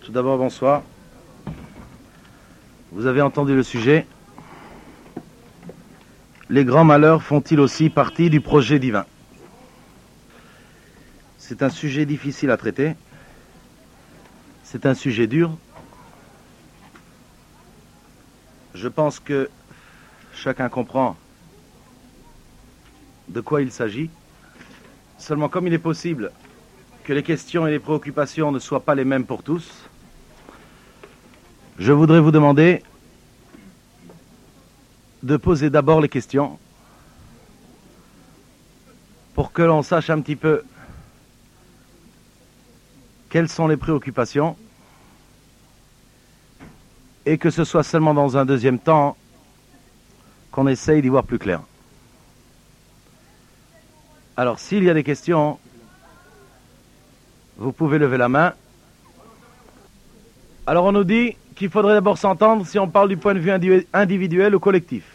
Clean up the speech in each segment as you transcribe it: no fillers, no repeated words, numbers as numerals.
Tout d'abord, bonsoir. Vous avez entendu le sujet. Les grands malheurs font-ils aussi partie du projet divin? C'est un sujet difficile à traiter. C'est un sujet dur. Je pense que chacun comprend de quoi il s'agit. Seulement, comme il est possible que les questions et les préoccupations ne soient pas les mêmes pour tous, je voudrais vous demander de poser d'abord les questions pour que l'on sache un petit peu quelles sont les préoccupations et que ce soit seulement dans un deuxième temps qu'on essaye d'y voir plus clair. Alors, s'il y a des questions, vous pouvez lever la main. Alors, on nous dit qu'il faudrait d'abord s'entendre si on parle du point de vue individuel ou collectif.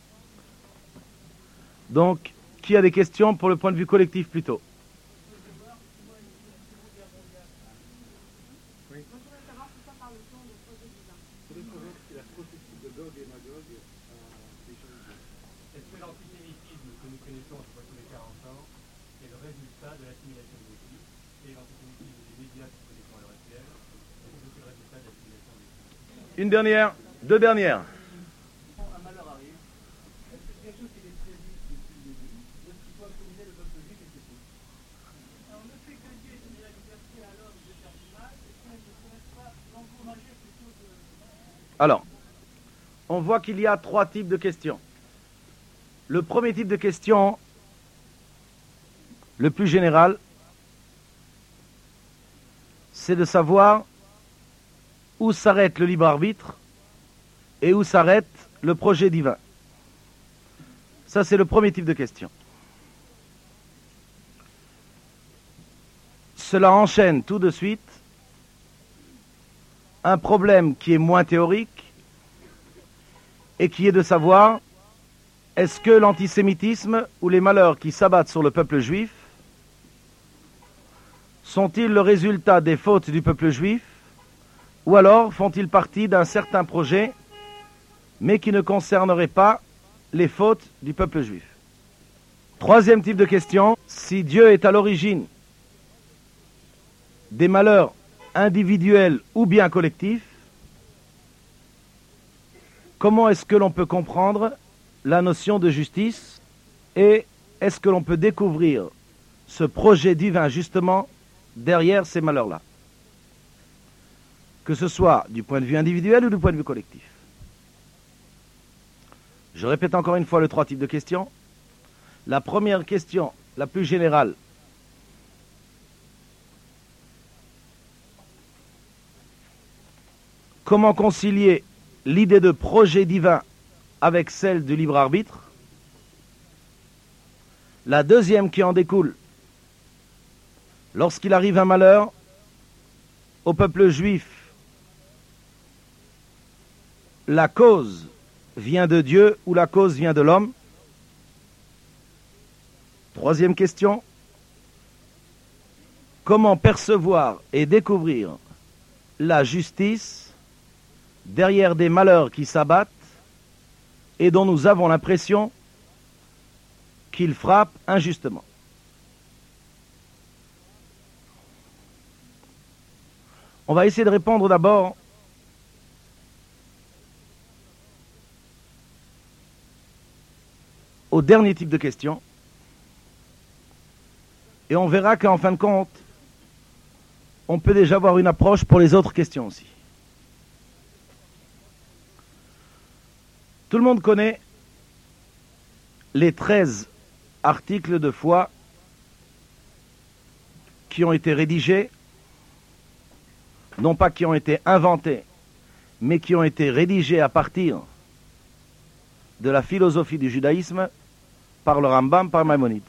Donc, qui a des questions pour le point de vue collectif plutôt? Est-ce que l'antisémitisme que nous connaissons tous les 40 ans est le résultat de l'assimilation des Juifs et l'antisémitisme des médias que nous connaissons à l'heure actuelle est aussi le résultat de l'assimilation des Juifs? Une dernière, deux dernières. Un malheur arrive. Est-ce que c'est quelque chose qui est prévu depuis le début? Ou est-ce qu'il faut accommoder le peuple juif et c'est tout? Alors, le fait que Dieu ait donné la liberté à l'homme de faire du mal, est-ce qu'on ne pourrait pas l'encourager plutôt de... Alors, on voit qu'il y a trois types de questions. Le premier type de question, le plus général, c'est de savoir où s'arrête le libre arbitre et où s'arrête le projet divin. Ça, c'est le premier type de question. Cela enchaîne tout de suite un problème qui est moins théorique et qui est de savoir: est-ce que l'antisémitisme ou les malheurs qui s'abattent sur le peuple juif sont-ils le résultat des fautes du peuple juif, ou alors font-ils partie d'un certain projet, mais qui ne concernerait pas les fautes du peuple juif? Troisième type de question: si Dieu est à l'origine des malheurs individuels ou bien collectifs, comment est-ce que l'on peut comprendre la notion de justice, et est-ce que l'on peut découvrir ce projet divin justement derrière ces malheurs-là, que ce soit du point de vue individuel ou du point de vue collectif? Je répète encore une fois les trois types de questions. La première question, la plus générale: comment concilier l'idée de projet divin avec celle du libre arbitre? La deuxième qui en découle: lorsqu'il arrive un malheur au peuple juif, la cause vient de Dieu ou la cause vient de l'homme? Troisième question: comment percevoir et découvrir la justice derrière des malheurs qui s'abattent et dont nous avons l'impression qu'ils frappent injustement? On va essayer de répondre d'abord au dernier type de question, et on verra qu'en fin de compte, on peut déjà avoir une approche pour les autres questions aussi. Tout le monde connaît les 13 articles de foi qui ont été rédigés, non pas qui ont été inventés, mais qui ont été rédigés à partir de la philosophie du judaïsme par le Rambam, par Maïmonide.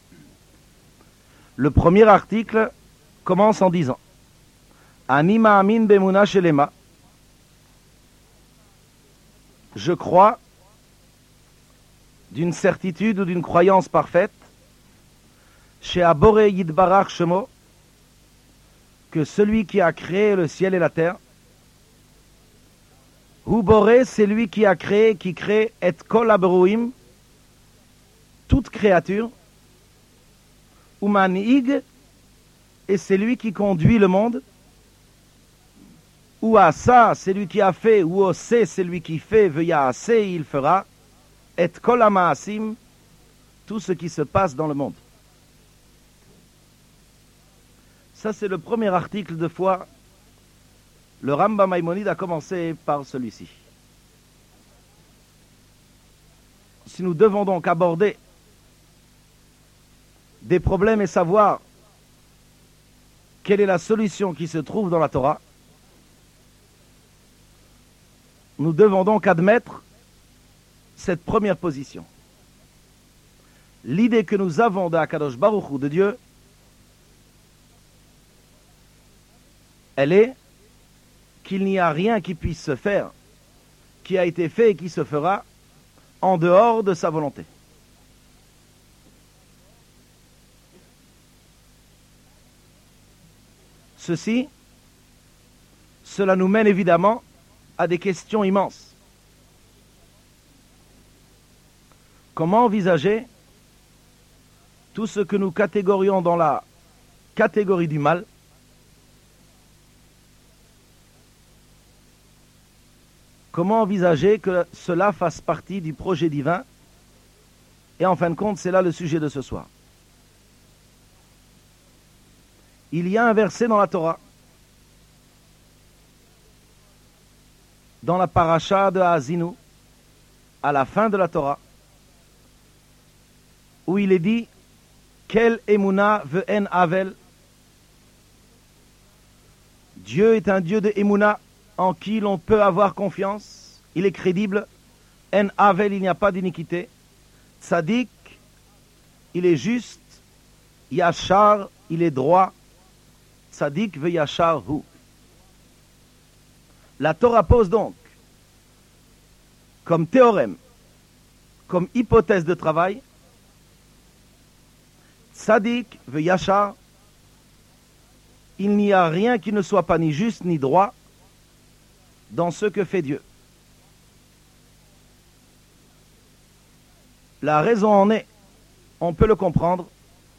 Le premier article commence en disant: Ani ma'amin b'emuna shelema. Je crois d'une certitude ou d'une croyance parfaite, chez Abore Yidbarach Shemo, que celui qui a créé le ciel et la terre, Hu Boré, c'est lui qui a créé, qui crée et kol habruim, toute créature, Umanhig, et c'est lui qui conduit le monde, ou Asa, c'est lui qui a fait, ou Ose, c'est lui qui fait, Veya Ase, il fera, et kol hamaasim, tout ce qui se passe dans le monde. Ça, c'est le premier article de foi. Le Rambam Maïmonide a commencé par celui-ci. Si nous devons donc aborder des problèmes et savoir quelle est la solution qui se trouve dans la Torah, nous devons donc admettre cette première position. L'idée que nous avons d'Akadosh Baruch Hu, de Dieu, elle est qu'il n'y a rien qui puisse se faire, qui a été fait et qui se fera en dehors de sa volonté. Cela nous mène évidemment à des questions immenses. Comment envisager tout ce que nous catégorions dans la catégorie du mal ? Comment envisager que cela fasse partie du projet divin? Et en fin de compte, c'est là le sujet de ce soir. Il y a un verset dans la Torah, dans la paracha de Haazinu, à la fin de la Torah, où il est dit « Quel emuna ve'en avel » Dieu est un Dieu de emuna, en qui l'on peut avoir confiance, il est crédible, en avel, il n'y a pas d'iniquité, tzadik, il est juste, yachar, il est droit, tzadik ve yachar hu. La Torah pose donc, comme théorème, comme hypothèse de travail, tzadik ve yachar, il n'y a rien qui ne soit pas ni juste ni droit, dans ce que fait Dieu. La raison en est, on peut le comprendre,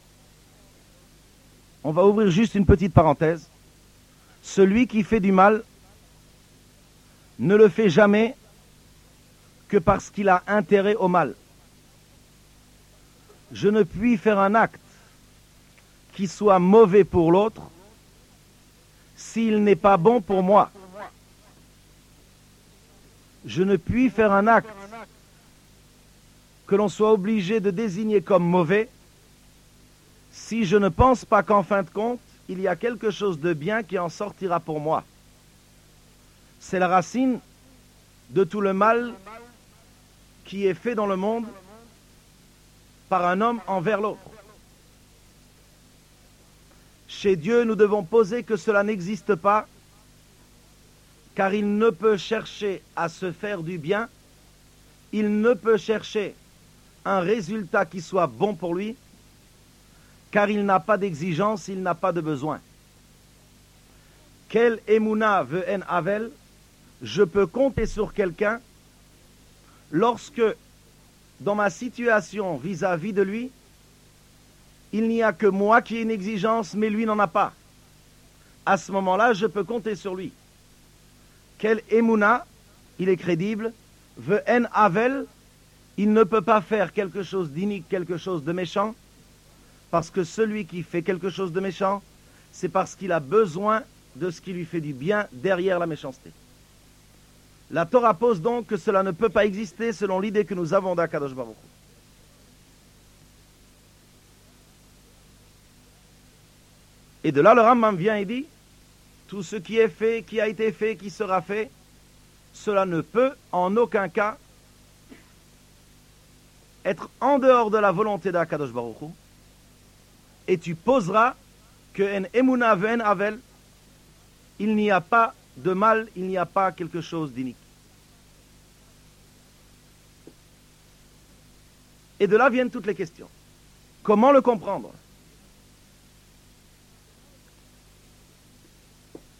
on va ouvrir juste une petite parenthèse, celui qui fait du mal ne le fait jamais que parce qu'il a intérêt au mal. Je ne puis faire un acte qui soit mauvais pour l'autre s'il n'est pas bon pour moi. Je ne puis faire un acte que l'on soit obligé de désigner comme mauvais si je ne pense pas qu'en fin de compte, il y a quelque chose de bien qui en sortira pour moi. C'est la racine de tout le mal qui est fait dans le monde par un homme envers l'autre. Chez Dieu, nous devons poser que cela n'existe pas, car il ne peut chercher à se faire du bien, il ne peut chercher un résultat qui soit bon pour lui, car il n'a pas d'exigence, il n'a pas de besoin. Quel emuna veut en avel, je peux compter sur quelqu'un lorsque, dans ma situation vis-à-vis de lui, il n'y a que moi qui ai une exigence, mais lui n'en a pas. À ce moment-là, je peux compter sur lui. Quel emuna, il est crédible, veut en avel, il ne peut pas faire quelque chose d'inique, quelque chose de méchant, parce que celui qui fait quelque chose de méchant, c'est parce qu'il a besoin de ce qui lui fait du bien derrière la méchanceté. La Torah pose donc que cela ne peut pas exister selon l'idée que nous avons d'Akadosh Baruch Hu. Et de là, le Rambam vient et dit, tout ce qui est fait, qui a été fait, qui sera fait, cela ne peut en aucun cas être en dehors de la volonté d'Akadosh Baruch Hu. Et tu poseras que en emuna ve'en avel, il n'y a pas de mal, il n'y a pas quelque chose d'inique. Et de là viennent toutes les questions. Comment le comprendre?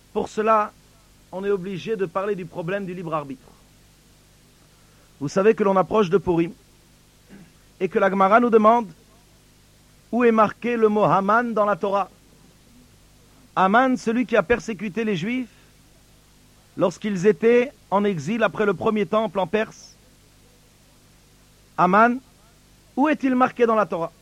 Pour cela, on est obligé de parler du problème du libre arbitre. Vous savez que l'on approche de Purim et que la Gemara nous demande où est marqué le mot Haman dans la Torah. Haman, celui qui a persécuté les Juifs lorsqu'ils étaient en exil après le premier temple en Perse. Haman, où est-il marqué dans la Torah?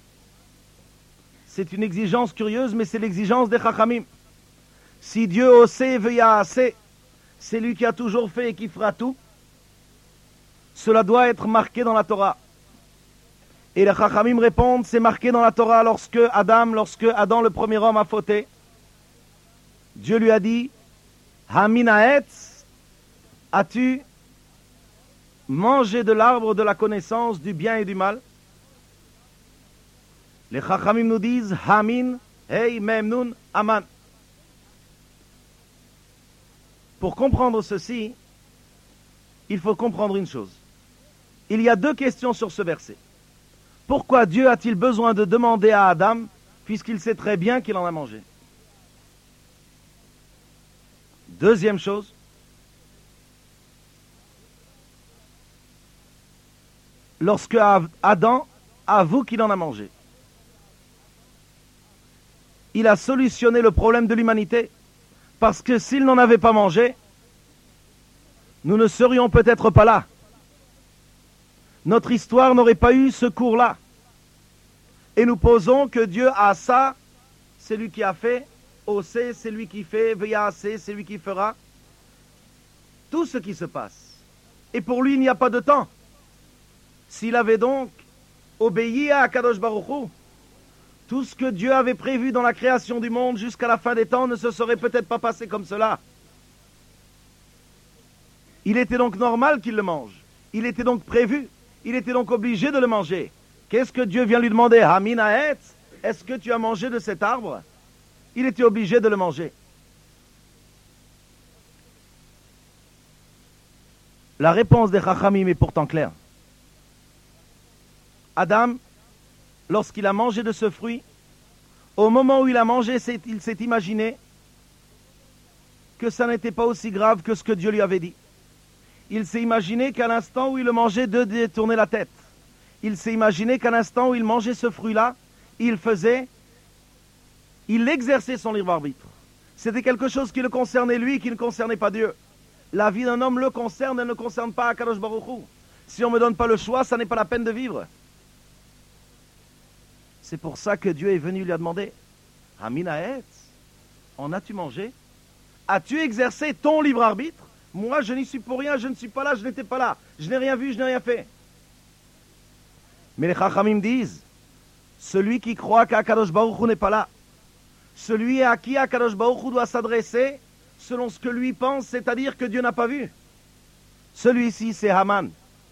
C'est une exigence curieuse, mais c'est l'exigence des Chachamim. Si Dieu osait veilla assez, c'est lui qui a toujours fait et qui fera tout. Cela doit être marqué dans la Torah. Et les Chachamim répondent, c'est marqué dans la Torah lorsque Adam, le premier homme, a fauté. Dieu lui a dit, Haminaetz, as-tu mangé de l'arbre de la connaissance du bien et du mal? Les Chachamim nous disent, Hamin, Hey, Memnun, Aman. Pour comprendre ceci, il faut comprendre une chose. Il y a deux questions sur ce verset. Pourquoi Dieu a-t-il besoin de demander à Adam, puisqu'il sait très bien qu'il en a mangé? Deuxième chose, lorsque Adam avoue qu'il en a mangé, il a solutionné le problème de l'humanité, parce que s'il n'en avait pas mangé, nous ne serions peut-être pas là. Notre histoire n'aurait pas eu ce cours-là. Et nous posons que Dieu a ça, c'est lui qui a fait, Osé, c'est lui qui fait, Veyasé, c'est lui qui fera. Tout ce qui se passe. Et pour lui, il n'y a pas de temps. S'il avait donc obéi à Akadosh Baruch Hu, tout ce que Dieu avait prévu dans la création du monde jusqu'à la fin des temps ne se serait peut-être pas passé comme cela. Il était donc normal qu'il le mange. Il était donc prévu. Il était donc obligé de le manger. Qu'est-ce que Dieu vient lui demander? Haminaet, est-ce que tu as mangé de cet arbre? Il était obligé de le manger. La réponse des Chachamim est pourtant claire. Adam, lorsqu'il a mangé de ce fruit, au moment où il a mangé, il s'est imaginé que ça n'était pas aussi grave que ce que Dieu lui avait dit. Il s'est imaginé qu'à l'instant où il le mangeait, de détourner la tête. Il s'est imaginé qu'à l'instant où il mangeait ce fruit-là, il exerçait son libre arbitre. C'était quelque chose qui le concernait lui, qui ne concernait pas Dieu. La vie d'un homme le concerne, elle ne concerne pas Akadosh Baruch Hu. Si on ne me donne pas le choix, ça n'est pas la peine de vivre. C'est pour ça que Dieu est venu lui a demandé, Haminaet, en as-tu mangé? As-tu exercé ton libre arbitre? Moi, je n'y suis pour rien, je ne suis pas là, je n'étais pas là. Je n'ai rien vu, je n'ai rien fait. Mais les Chachamim disent, celui qui croit qu'Akadosh Baruch Hu n'est pas là, celui à qui Akadosh Baruch Hu doit s'adresser selon ce que lui pense, c'est-à-dire que Dieu n'a pas vu. Celui-ci, c'est Haman.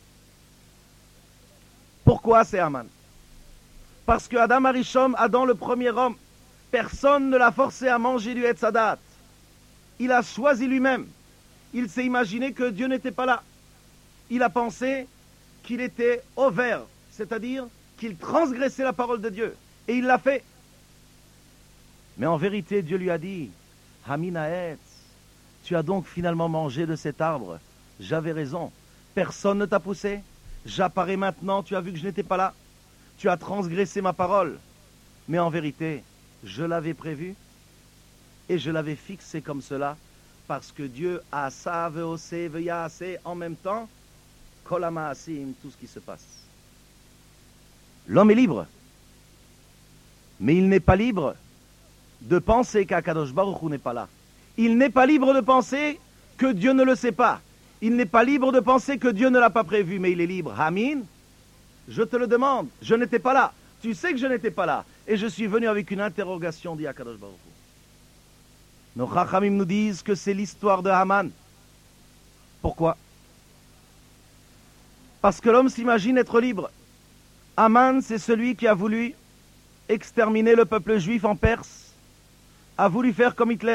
Pourquoi c'est Haman? Parce que Adam Arishon, Adam le premier homme, personne ne l'a forcé à manger du Etz Hadat. Il a choisi lui-même. Il s'est imaginé que Dieu n'était pas là. Il a pensé qu'il était over, c'est-à-dire qu'il transgressait la parole de Dieu. Et il l'a fait. Mais en vérité, Dieu lui a dit, Haminaetz, tu as donc finalement mangé de cet arbre. J'avais raison. Personne ne t'a poussé. J'apparais maintenant, tu as vu que je n'étais pas là. Tu as transgressé ma parole. Mais en vérité, je l'avais prévu et je l'avais fixé comme cela. Parce que Dieu a ça, veosé, veyasé, en même temps, kolamaasim, tout ce qui se passe. L'homme est libre, mais il n'est pas libre de penser qu'Akadosh Baruch Hu n'est pas là. Il n'est pas libre de penser que Dieu ne le sait pas. Il n'est pas libre de penser que Dieu ne l'a pas prévu, mais il est libre. Amin, je te le demande, je n'étais pas là. Tu sais que je n'étais pas là. Et je suis venu avec une interrogation, dit Akadosh Baruch Hu. Nos Chachamim nous disent que c'est l'histoire de Haman. Pourquoi? Parce que l'homme s'imagine être libre. Haman, c'est celui qui a voulu exterminer le peuple juif en Perse, a voulu faire comme Hitler.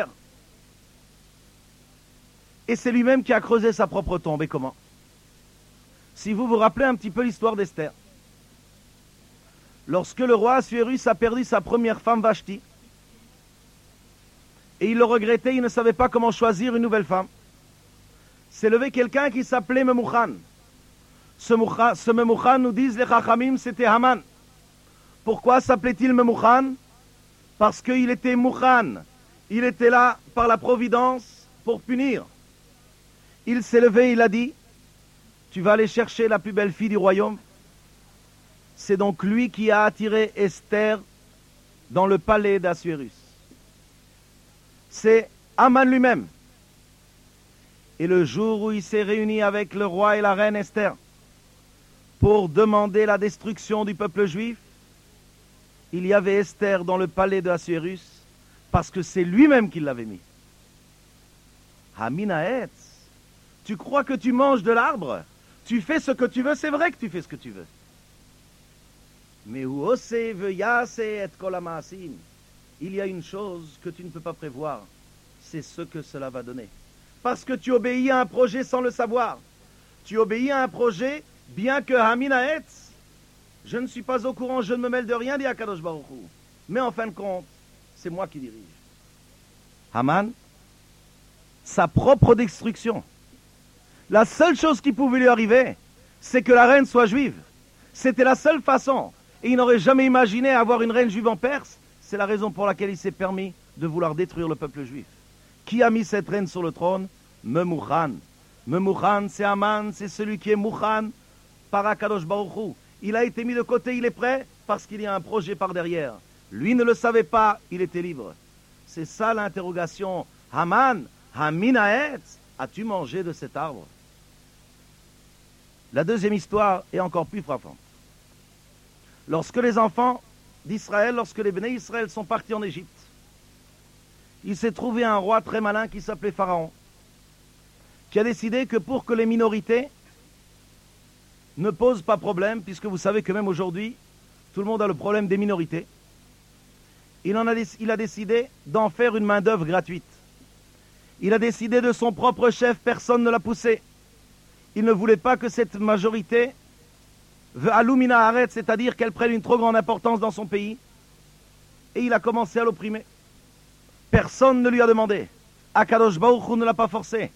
Et c'est lui-même qui a creusé sa propre tombe. Et comment? Si vous vous rappelez un petit peu l'histoire d'Esther. Lorsque le roi Assuérus a perdu sa première femme Vashti, Et il le regrettait, il ne savait pas comment choisir une nouvelle femme. S'est levé quelqu'un qui s'appelait Memouchan. Ce Memouchan, nous disent les Chachamim, c'était Haman. Pourquoi s'appelait-il Memouchan? Parce qu'il était Mouchan. Il était là par la providence pour punir. Il s'est levé, il a dit, tu vas aller chercher la plus belle fille du royaume. C'est donc lui qui a attiré Esther dans le palais d'Assuérus. C'est Haman lui-même. Et le jour où il s'est réuni avec le roi et la reine Esther pour demander la destruction du peuple juif, il y avait Esther dans le palais d'Assuérus parce que c'est lui-même qui l'avait mis. Haminaetz, tu crois que tu manges de l'arbre? Tu fais ce que tu veux, c'est vrai que tu fais ce que tu veux. Mais il y a une chose que tu ne peux pas prévoir, c'est ce que cela va donner. Parce que tu obéis à un projet sans le savoir. Tu obéis à un projet, bien que Haminaetz, je ne suis pas au courant, je ne me mêle de rien, dit Akadosh Baruch Hu. Mais en fin de compte, c'est moi qui dirige. Haman, sa propre destruction. La seule chose qui pouvait lui arriver, c'est que la reine soit juive. C'était la seule façon. Et il n'aurait jamais imaginé avoir une reine juive en Perse. C'est la raison pour laquelle il s'est permis de vouloir détruire le peuple juif. Qui a mis cette reine sur le trône? Memouchan. Memouchan, c'est Haman, c'est celui qui est Mouchan par Akadosh Baruch Hu. Il a été mis de côté, il est prêt, parce qu'il y a un projet par derrière. Lui ne le savait pas, il était libre. C'est ça l'interrogation. Haman, Haminaetz, as-tu mangé de cet arbre? La deuxième histoire est encore plus frappante. Lorsque les enfants d'Israël, lorsque les Béné Israël sont partis en Égypte, il s'est trouvé un roi très malin qui s'appelait Pharaon, qui a décidé que pour que les minorités ne posent pas problème, puisque vous savez que même aujourd'hui, tout le monde a le problème des minorités, il a décidé d'en faire une main-d'œuvre gratuite. Il a décidé de son propre chef, personne ne l'a poussé. Il ne voulait pas que cette majorité alumina arrête, c'est-à-dire qu'elle prenne une trop grande importance dans son pays. Et il a commencé à l'opprimer. Personne ne lui a demandé. Akadosh Baruch Hu ne l'a pas forcé.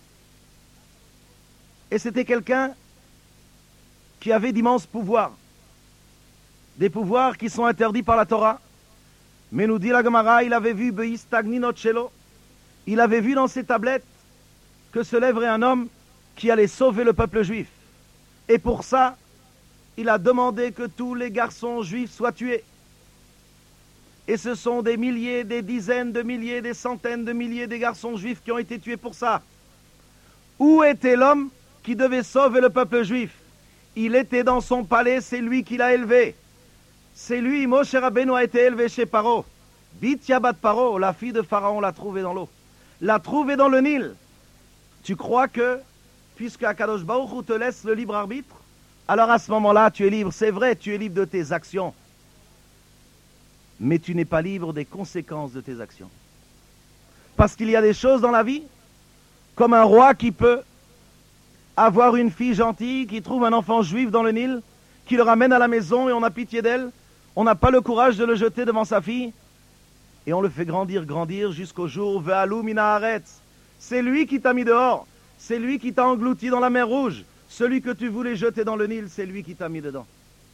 Et c'était quelqu'un qui avait d'immenses pouvoirs. Des pouvoirs qui sont interdits par la Torah. Mais nous dit la Gemara, il avait vu Beistagninot Shelo. Il avait vu dans ses tablettes que se lèverait un homme qui allait sauver le peuple juif. Et pour ça, il a demandé que tous les garçons juifs soient tués. Et ce sont des milliers, des dizaines de milliers, des centaines de milliers de garçons juifs qui ont été tués pour ça. Où était l'homme qui devait sauver le peuple juif? Il était dans son palais, c'est lui qui l'a élevé. C'est lui, Moshe Rabbeinu a été élevé chez Paro. Bitya bat Paro, la fille de Pharaon, l'a trouvé dans l'eau. L'a trouvé dans le Nil. Tu crois que, puisque Akadosh Baruch Hu te laisse le libre arbitre, alors à ce moment-là, tu es libre. C'est vrai, tu es libre de tes actions. Mais tu n'es pas libre des conséquences de tes actions. Parce qu'il y a des choses dans la vie, comme un roi qui peut avoir une fille gentille, qui trouve un enfant juif dans le Nil, qui le ramène à la maison et on a pitié d'elle, on n'a pas le courage de le jeter devant sa fille, et on le fait grandir jusqu'au jour Ve'alou mina haaretz. C'est lui qui t'a mis dehors, c'est lui qui t'a englouti dans la mer Rouge, celui que tu voulais jeter dans le Nil, c'est lui qui t'a mis dedans.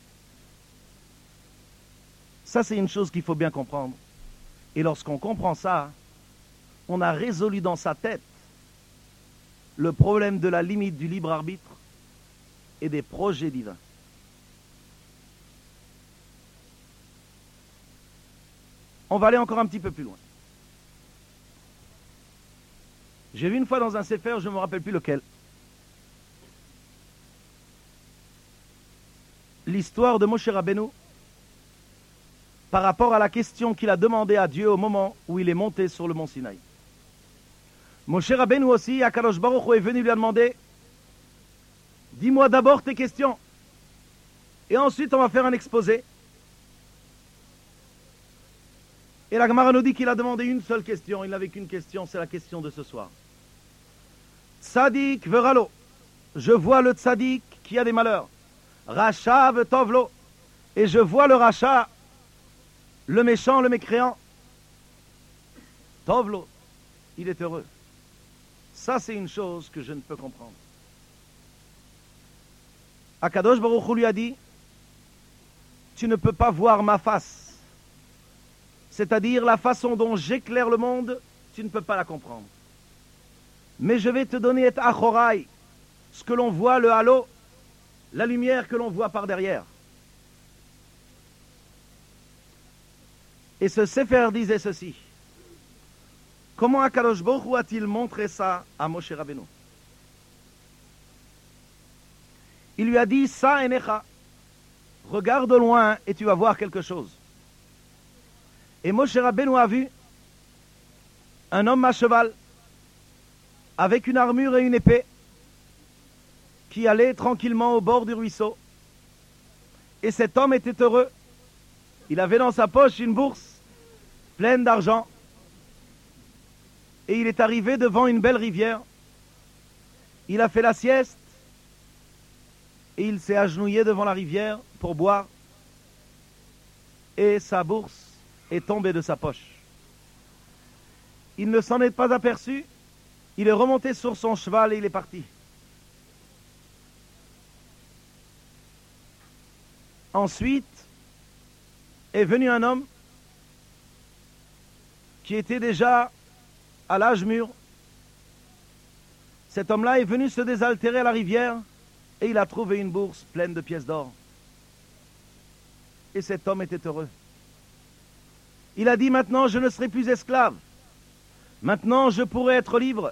Ça, c'est une chose qu'il faut bien comprendre. Et lorsqu'on comprend ça, on a résolu dans sa tête le problème de la limite du libre arbitre et des projets divins. On va aller encore un petit peu plus loin. J'ai vu une fois dans un sefer, je ne me rappelle plus lequel, l'histoire de Moshe Rabbeinu par rapport à la question qu'il a demandé à Dieu au moment où il est monté sur le mont Sinaï. Moshe Rabbeinu aussi, Akadosh Baruch Hu est venu lui demander, dis-moi d'abord tes questions, et ensuite on va faire un exposé. Et la Gemara nous dit qu'il a demandé une seule question, il n'avait qu'une question, c'est la question de ce soir. Tzadik veralo, je vois le tzadik qui a des malheurs. Racha vetovlo, et je vois le racha, le méchant, le mécréant. Tovlo, il est heureux. Ça, c'est une chose que je ne peux comprendre. Akadosh Baruch Hu lui a dit, tu ne peux pas voir ma face. C'est-à-dire la façon dont j'éclaire le monde, tu ne peux pas la comprendre. Mais je vais te donner et achorai, ce que l'on voit, le halo, la lumière que l'on voit par derrière. Et ce Sefer disait ceci. Comment Akadosh Baruch Hu a-t-il montré ça à Moshe Rabbeinu? Il lui a dit, Sa enecha, regarde loin et tu vas voir quelque chose. Et Moshe Rabbeinu a vu un homme à cheval, avec une armure et une épée, qui allait tranquillement au bord du ruisseau. Et cet homme était heureux. Il avait dans sa poche une bourse pleine d'argent. Et il est arrivé devant une belle rivière. Il a fait la sieste. Et il s'est agenouillé devant la rivière pour boire. Et sa bourse est tombée de sa poche. Il ne s'en est pas aperçu. Il est remonté sur son cheval et il est parti. Ensuite est venu un homme qui était déjà à l'âge mûr. Cet homme-là est venu se désaltérer à la rivière et il a trouvé une bourse pleine de pièces d'or. Et cet homme était heureux. Il a dit, maintenant je ne serai plus esclave. Maintenant je pourrai être libre.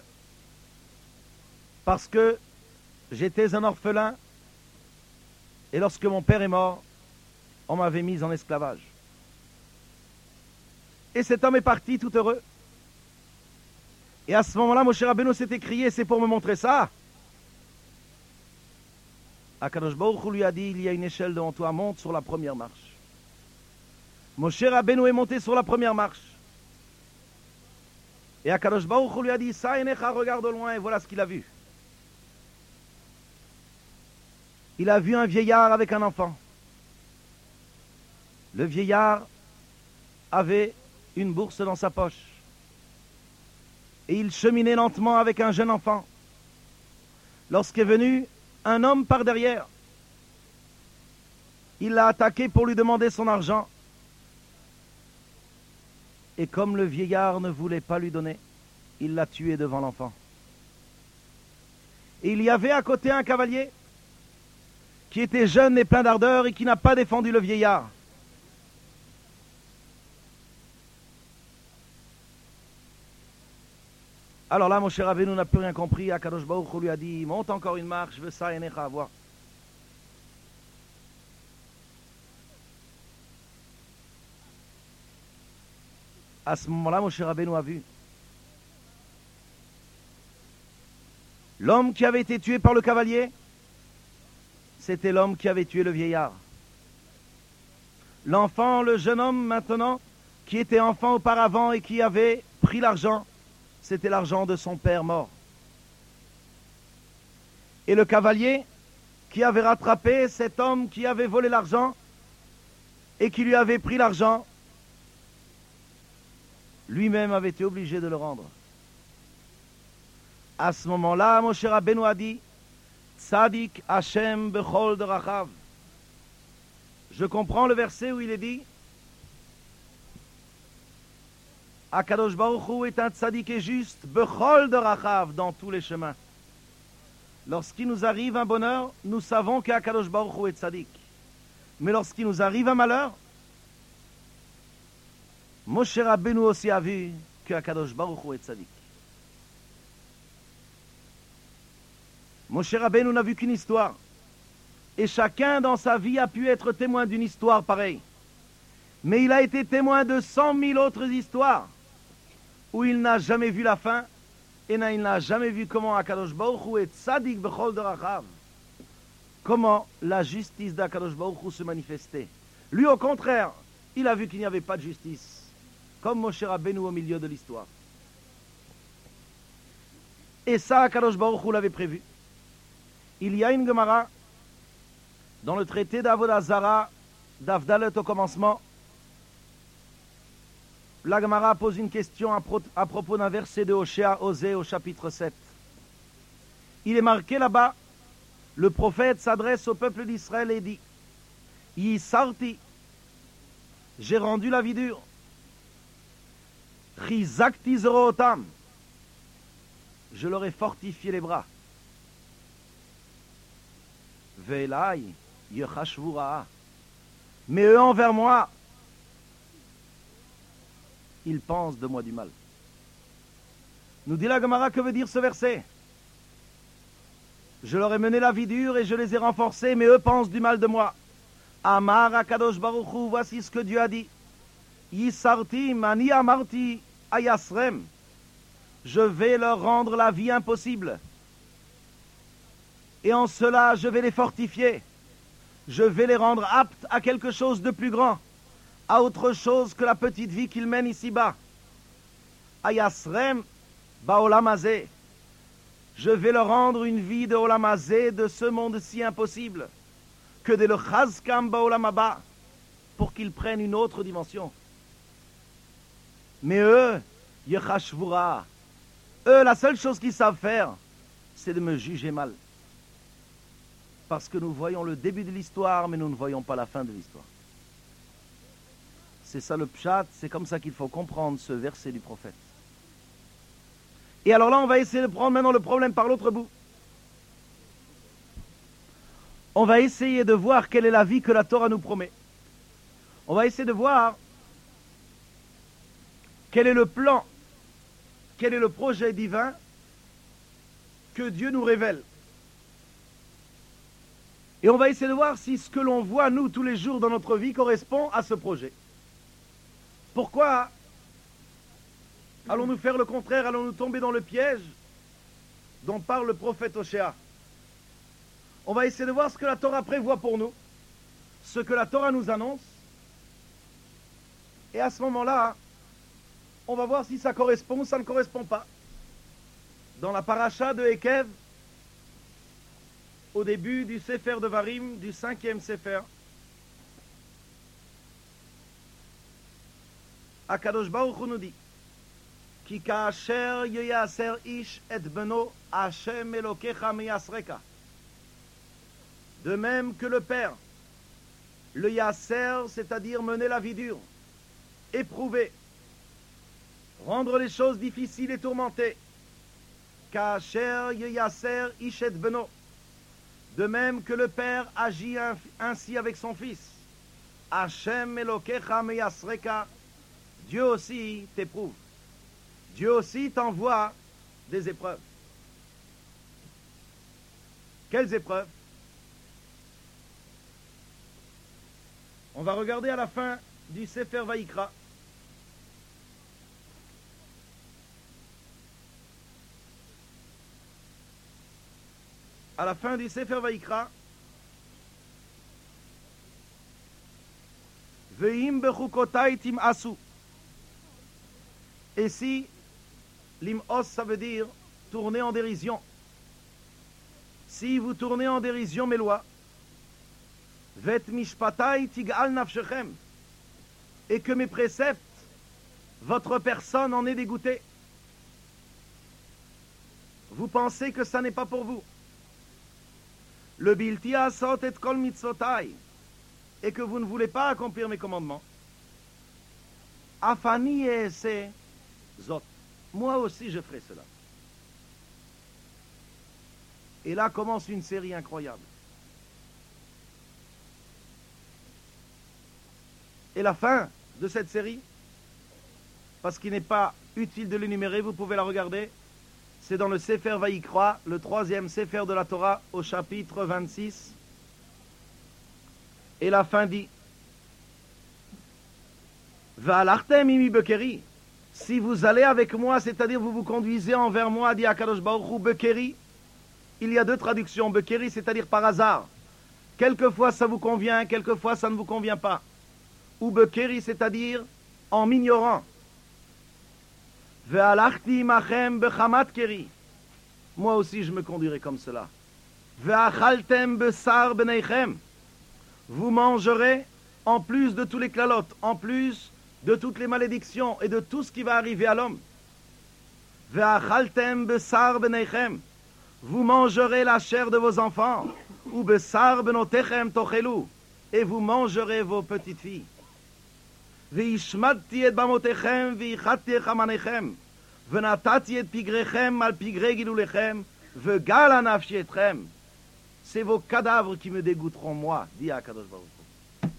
Parce que j'étais un orphelin et lorsque mon père est mort, on m'avait mis en esclavage. Et cet homme est parti tout heureux. Et à ce moment-là, Moshe Rabbeinu s'est écrié, c'est pour me montrer ça. Akadosh Baruch Hu lui a dit, il y a une échelle devant toi, monte sur la première marche. Moshe Rabbeinu est monté sur la première marche. Et Akadosh Baruch Hu lui a dit, Sa enecha, regarde au loin, et voilà ce qu'il a vu. Il a vu un vieillard avec un enfant. Le vieillard avait une bourse dans sa poche. Et il cheminait lentement avec un jeune enfant. Lorsqu'est venu un homme par derrière, il l'a attaqué pour lui demander son argent. Et comme le vieillard ne voulait pas lui donner, il l'a tué devant l'enfant. Et il y avait à côté un cavalier qui était jeune et plein d'ardeur et qui n'a pas défendu le vieillard. Alors là, Moshe Rabbeinu n'a plus rien compris. Akadosh Baruch Hu lui a dit, monte encore une marche, je veux ça et necha voir. À ce moment-là, Moshe Rabbeinu a vu l'homme qui avait été tué par le cavalier, c'était l'homme qui avait tué le vieillard. L'enfant, le jeune homme maintenant, qui était enfant auparavant et qui avait pris l'argent, c'était l'argent de son père mort. Et le cavalier qui avait rattrapé cet homme qui avait volé l'argent et qui lui avait pris l'argent, lui-même avait été obligé de le rendre. À ce moment-là, Moshe Rabbeinu a dit, Tzadik Hashem bechol derachav. Je comprends le verset où il est dit, Akadosh Baruch Hu est un tzadik et juste, bechol derachav, dans tous les chemins. Lorsqu'il nous arrive un bonheur, nous savons qu'Akadosh Baruch Hu est tzadik. Mais lorsqu'il nous arrive un malheur, Moshe Rabbeinu aussi a vu qu'Akadosh Baruch Hu est tzadik. Moshe Rabbeinu n'a vu qu'une histoire. Et chacun dans sa vie a pu être témoin d'une histoire pareille. Mais il a été témoin de 100 000 autres histoires où il n'a jamais vu la fin et il n'a jamais vu comment Akadosh Baruch Hu est tzadik bechol derachav. Comment la justice d'Akadosh Baruch Hu se manifestait. Lui, au contraire, il a vu qu'il n'y avait pas de justice. Comme Moshe Rabbeinu au milieu de l'histoire. Et ça, Akadosh Baruch Hu l'avait prévu. Il y a une Gemara dans le traité d'Avodah Zara, d'Avdalet au commencement, la Gemara pose une question à propos d'un verset de Hoshea, Osée au chapitre 7. Il est marqué là-bas, le prophète s'adresse au peuple d'Israël et dit « Yisarti, j'ai rendu la vie dure. Chizakti zorotam, je leur ai fortifié les bras. Ve'elai yechashvu ra'a, mais eux envers moi, ils pensent de moi du mal. » Nous dit la Gemara, que veut dire ce verset? Je leur ai mené la vie dure et je les ai renforcés, mais eux pensent du mal de moi. Amar Akadosh Baruch Hu, voici ce que Dieu a dit. Yisarti mani amarti ayasrem, je vais leur rendre la vie impossible. Et en cela, je vais les fortifier. Je vais les rendre aptes à quelque chose de plus grand, à autre chose que la petite vie qu'ils mènent ici-bas. Ayasrem baolam hazeh, je vais leur rendre une vie de olam hazeh, de ce monde si impossible, que de le chazkam baolam haba, pour qu'ils prennent une autre dimension. Mais eux, yechashvu ra'a, eux, la seule chose qu'ils savent faire, c'est de me juger mal. Parce que nous voyons le début de l'histoire, mais nous ne voyons pas la fin de l'histoire. C'est ça le pshat, c'est comme ça qu'il faut comprendre ce verset du prophète. Et alors là, on va essayer de prendre maintenant le problème par l'autre bout. On va essayer de voir quelle est la vie que la Torah nous promet. On va essayer de voir quel est le plan, quel est le projet divin que Dieu nous révèle. Et on va essayer de voir si ce que l'on voit, nous, tous les jours dans notre vie, correspond à ce projet. Pourquoi allons-nous faire le contraire? Allons-nous tomber dans le piège dont parle le prophète Hoshea? On va essayer de voir ce que la Torah prévoit pour nous, ce que la Torah nous annonce. Et à ce moment-là, on va voir si ça correspond ou ça ne correspond pas. Dans la paracha de Ekev, au début du Sefer de Varim, du 5e Sefer, Akadosh Baruch Hu nous dit Ki ka'asher yeyaser ish et beno Hashem Elokecha meyasreka. De même que le Père, le yaser, c'est-à-dire mener la vie dure, éprouver, rendre les choses difficiles et tourmentées. Ka'asher yeyaser ish et beno. De même que le Père agit ainsi avec son Fils. Hashem Elokecha meyasreka. Dieu aussi t'éprouve. Dieu aussi t'envoie des épreuves. Quelles épreuves? On va regarder à la fin du Sefer Vaïkra. À la fin du Sefer Vaïkra, Ve'im bechukotai tim'asu. Et si l'im'os, ça veut dire tourner en dérision. Si vous tournez en dérision mes lois, vet mishpatai tig'al nafshechem, et que mes préceptes, votre personne en est dégoûtée. Vous pensez que ça n'est pas pour vous. Le bilti asot et kol mitzvotai, et que vous ne voulez pas accomplir mes commandements. Afani ese zot. Moi aussi je ferai cela. Et là commence une série incroyable. Et la fin de cette série, parce qu'il n'est pas utile de l'énumérer, vous pouvez la regarder, c'est dans le Sefer Vaïkra, le 3e Sefer de la Torah, au chapitre 26. Et la fin dit Va'alartem imi bekeri. Si vous allez avec moi, c'est-à-dire vous vous conduisez envers moi, dit Akadosh Baruch Hu, bekeri. Il y a deux traductions. Bekeri, c'est-à-dire par hasard. Quelquefois ça vous convient, quelquefois ça ne vous convient pas. Ou bekeri, c'est-à-dire en m'ignorant. Ve'alachti machem bechamat keri. Moi aussi je me conduirai comme cela. Ve'achaltem besar beneichem. Vous mangerez en plus de tous les klalotes, en plus de toutes les malédictions et de tout ce qui va arriver à l'homme. Ve'achaltem besar beneichem, vous mangerez la chair de vos enfants, ou besar benotechem tochelu, et vous mangerez vos petites filles. Ve'ishmadti et bamotechem ve'ichati et chamanechem, ve'natati et pigrechem al pigre gilulechem, ve'gal nafshi etchem. C'est vos cadavres qui me dégoûteront, moi, dit Akadosh Baruch Hu.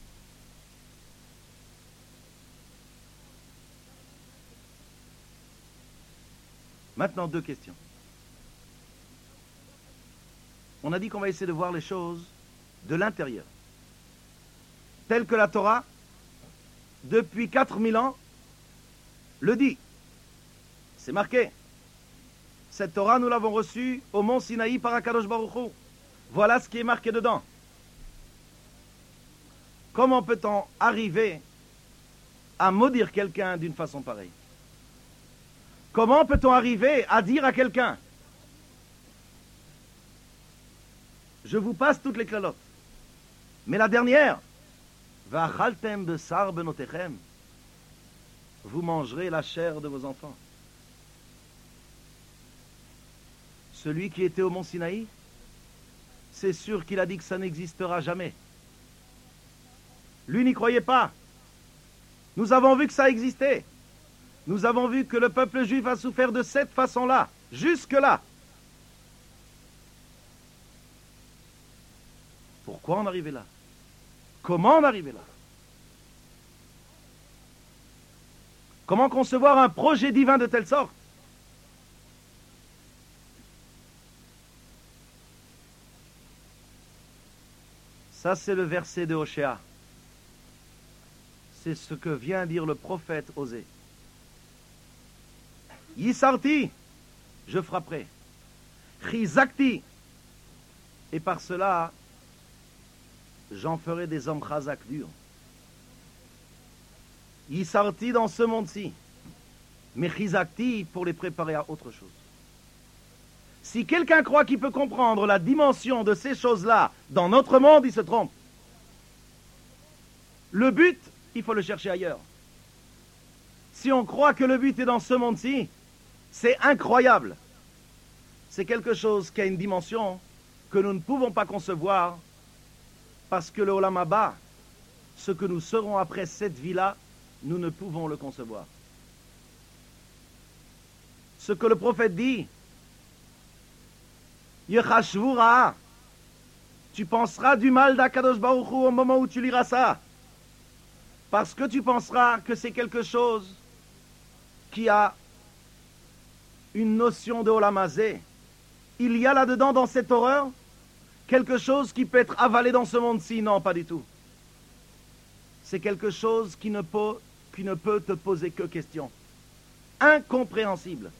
Maintenant, deux questions. On a dit qu'on va essayer de voir les choses de l'intérieur. Telles que la Torah, depuis 4000 ans, le dit. C'est marqué. Cette Torah, nous l'avons reçue au mont Sinaï par Akadosh Baruch Hu. Voilà ce qui est marqué dedans. Comment peut-on arriver à maudire quelqu'un d'une façon pareille? Comment peut-on arriver à dire à quelqu'un: je vous passe toutes les clalottes, mais la dernière, Va'achaltem besar benotechem, vous mangerez la chair de vos enfants. Celui qui était au mont Sinaï, c'est sûr qu'il a dit que ça n'existera jamais. Lui n'y croyait pas. Nous avons vu que ça existait. Nous avons vu que le peuple juif a souffert de cette façon-là, jusque-là. Pourquoi en arriver là? Comment en arriver là? Comment concevoir un projet divin de telle sorte? Ça, c'est le verset de Hoshea. C'est ce que vient dire le prophète Osée. Yisarti, je frapperai. Chizakti, et par cela, j'en ferai des hommes chazak durs. Yisarti dans ce monde-ci, mais chizakti pour les préparer à autre chose. Si quelqu'un croit qu'il peut comprendre la dimension de ces choses-là dans notre monde, il se trompe. Le but, il faut le chercher ailleurs. Si on croit que le but est dans ce monde-ci, c'est incroyable. C'est quelque chose qui a une dimension que nous ne pouvons pas concevoir parce que le Olam Haba, ce que nous serons après cette vie-là, nous ne pouvons le concevoir. Ce que le prophète dit, Yechashvu Ra'a, tu penseras du mal d'Akadosh Baruch Hu au moment où tu liras ça. Parce que tu penseras que c'est quelque chose qui a une notion de Olam Hazé. Il y a là-dedans, dans cette horreur, quelque chose qui peut être avalé dans ce monde-ci. Non, pas du tout. C'est quelque chose qui ne peut te poser que question. Incompréhensible.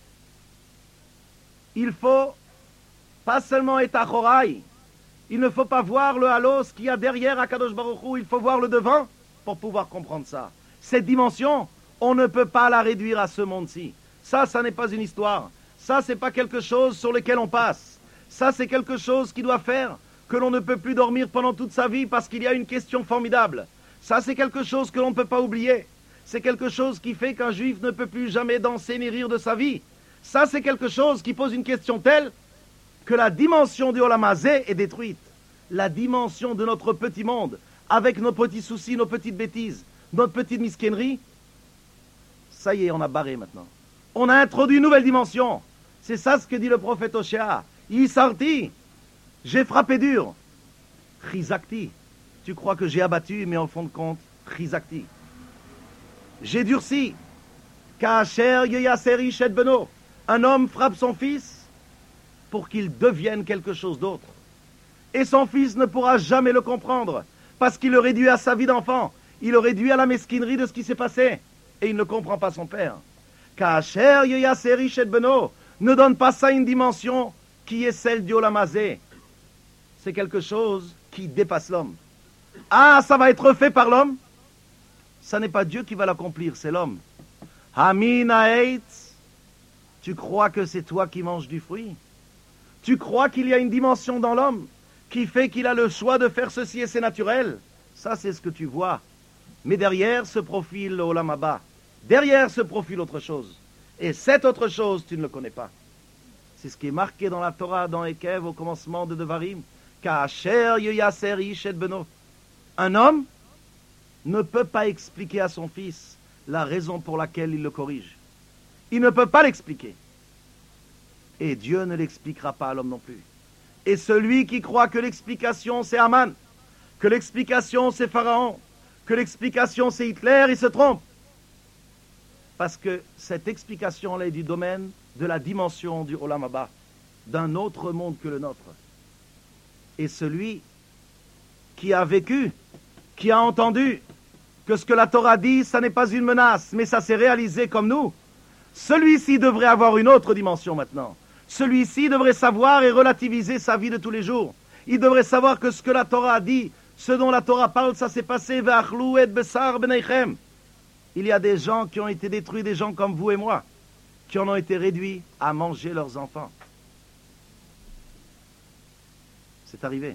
Il faut pas seulement être achoraï. Il ne faut pas voir le halos qu'il y a derrière Akadosh Baruch Hu. Il faut voir le devant pour pouvoir comprendre ça. Cette dimension, on ne peut pas la réduire à ce monde-ci. Ça n'est pas une histoire. Ça, c'est pas quelque chose sur lequel on passe. Ça, c'est quelque chose qui doit faire que l'on ne peut plus dormir pendant toute sa vie parce qu'il y a une question formidable. Ça, c'est quelque chose que l'on ne peut pas oublier. C'est quelque chose qui fait qu'un juif ne peut plus jamais danser ni rire de sa vie. Ça, c'est quelque chose qui pose une question telle que la dimension du Olam Hazé est détruite. La dimension de notre petit monde, avec nos petits soucis, nos petites bêtises, notre petite misquennerie, ça y est, on a barré maintenant. On a introduit une nouvelle dimension. C'est ça ce que dit le prophète Hoshea. Yisarti, j'ai frappé dur. Chizakti, tu crois que j'ai abattu, mais en fond de compte, Chizakti. J'ai durci. Kacher yeyaseri shet beno. Un homme frappe son fils pour qu'il devienne quelque chose d'autre. Et son fils ne pourra jamais le comprendre, parce qu'il le réduit à sa vie d'enfant, il le réduit à la mesquinerie de ce qui s'est passé, et il ne comprend pas son père. Kacher yeyaseri shet beno, ne donne pas ça une dimension qui est celle du Olam Hazé. C'est quelque chose qui dépasse l'homme. Ah, ça va être fait par l'homme? Ça n'est pas Dieu qui va l'accomplir, c'est l'homme. Hamin haetz, tu crois que c'est toi qui manges du fruit? Tu crois qu'il y a une dimension dans l'homme qui fait qu'il a le choix de faire ceci et c'est naturel? Ça, c'est ce que tu vois. Mais derrière se profile le Olam Haba. Derrière se profile autre chose. Et cette autre chose, tu ne le connais pas. C'est ce qui est marqué dans la Torah, dans Ekev, au commencement de Devarim. Ka'asher yoyaser ish et beno. Un homme ne peut pas expliquer à son fils la raison pour laquelle il le corrige. Il ne peut pas l'expliquer. Et Dieu ne l'expliquera pas à l'homme non plus. Et celui qui croit que l'explication c'est Haman, que l'explication c'est Pharaon, que l'explication c'est Hitler, il se trompe. Parce que cette explication-là est du domaine de la dimension du Olam Haba, d'un autre monde que le nôtre. Et celui qui a vécu, qui a entendu que ce que la Torah dit, ça n'est pas une menace, mais ça s'est réalisé comme nous, celui-ci devrait avoir une autre dimension maintenant. Celui-ci devrait savoir et relativiser sa vie de tous les jours. Il devrait savoir que ce que la Torah a dit, ce dont la Torah parle, ça s'est passé. Ve'achlu et besar beneichem. Il y a des gens qui ont été détruits, des gens comme vous et moi, qui en ont été réduits à manger leurs enfants. C'est arrivé.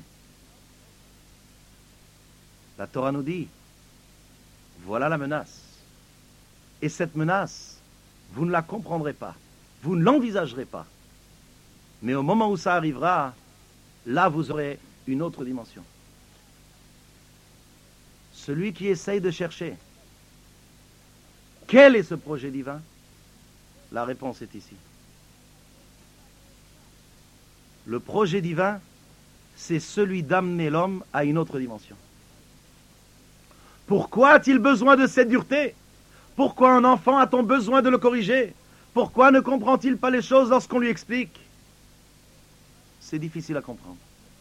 La Torah nous dit, voilà la menace. Et cette menace, vous ne la comprendrez pas. Vous ne l'envisagerez pas. Mais au moment où ça arrivera, là vous aurez une autre dimension. Celui qui essaye de chercher quel est ce projet divin, la réponse est ici. Le projet divin, c'est celui d'amener l'homme à une autre dimension. Pourquoi a-t-il besoin de cette dureté? Pourquoi un enfant a-t-on besoin de le corriger? Pourquoi ne comprend-il pas les choses lorsqu'on lui explique? C'est difficile à comprendre.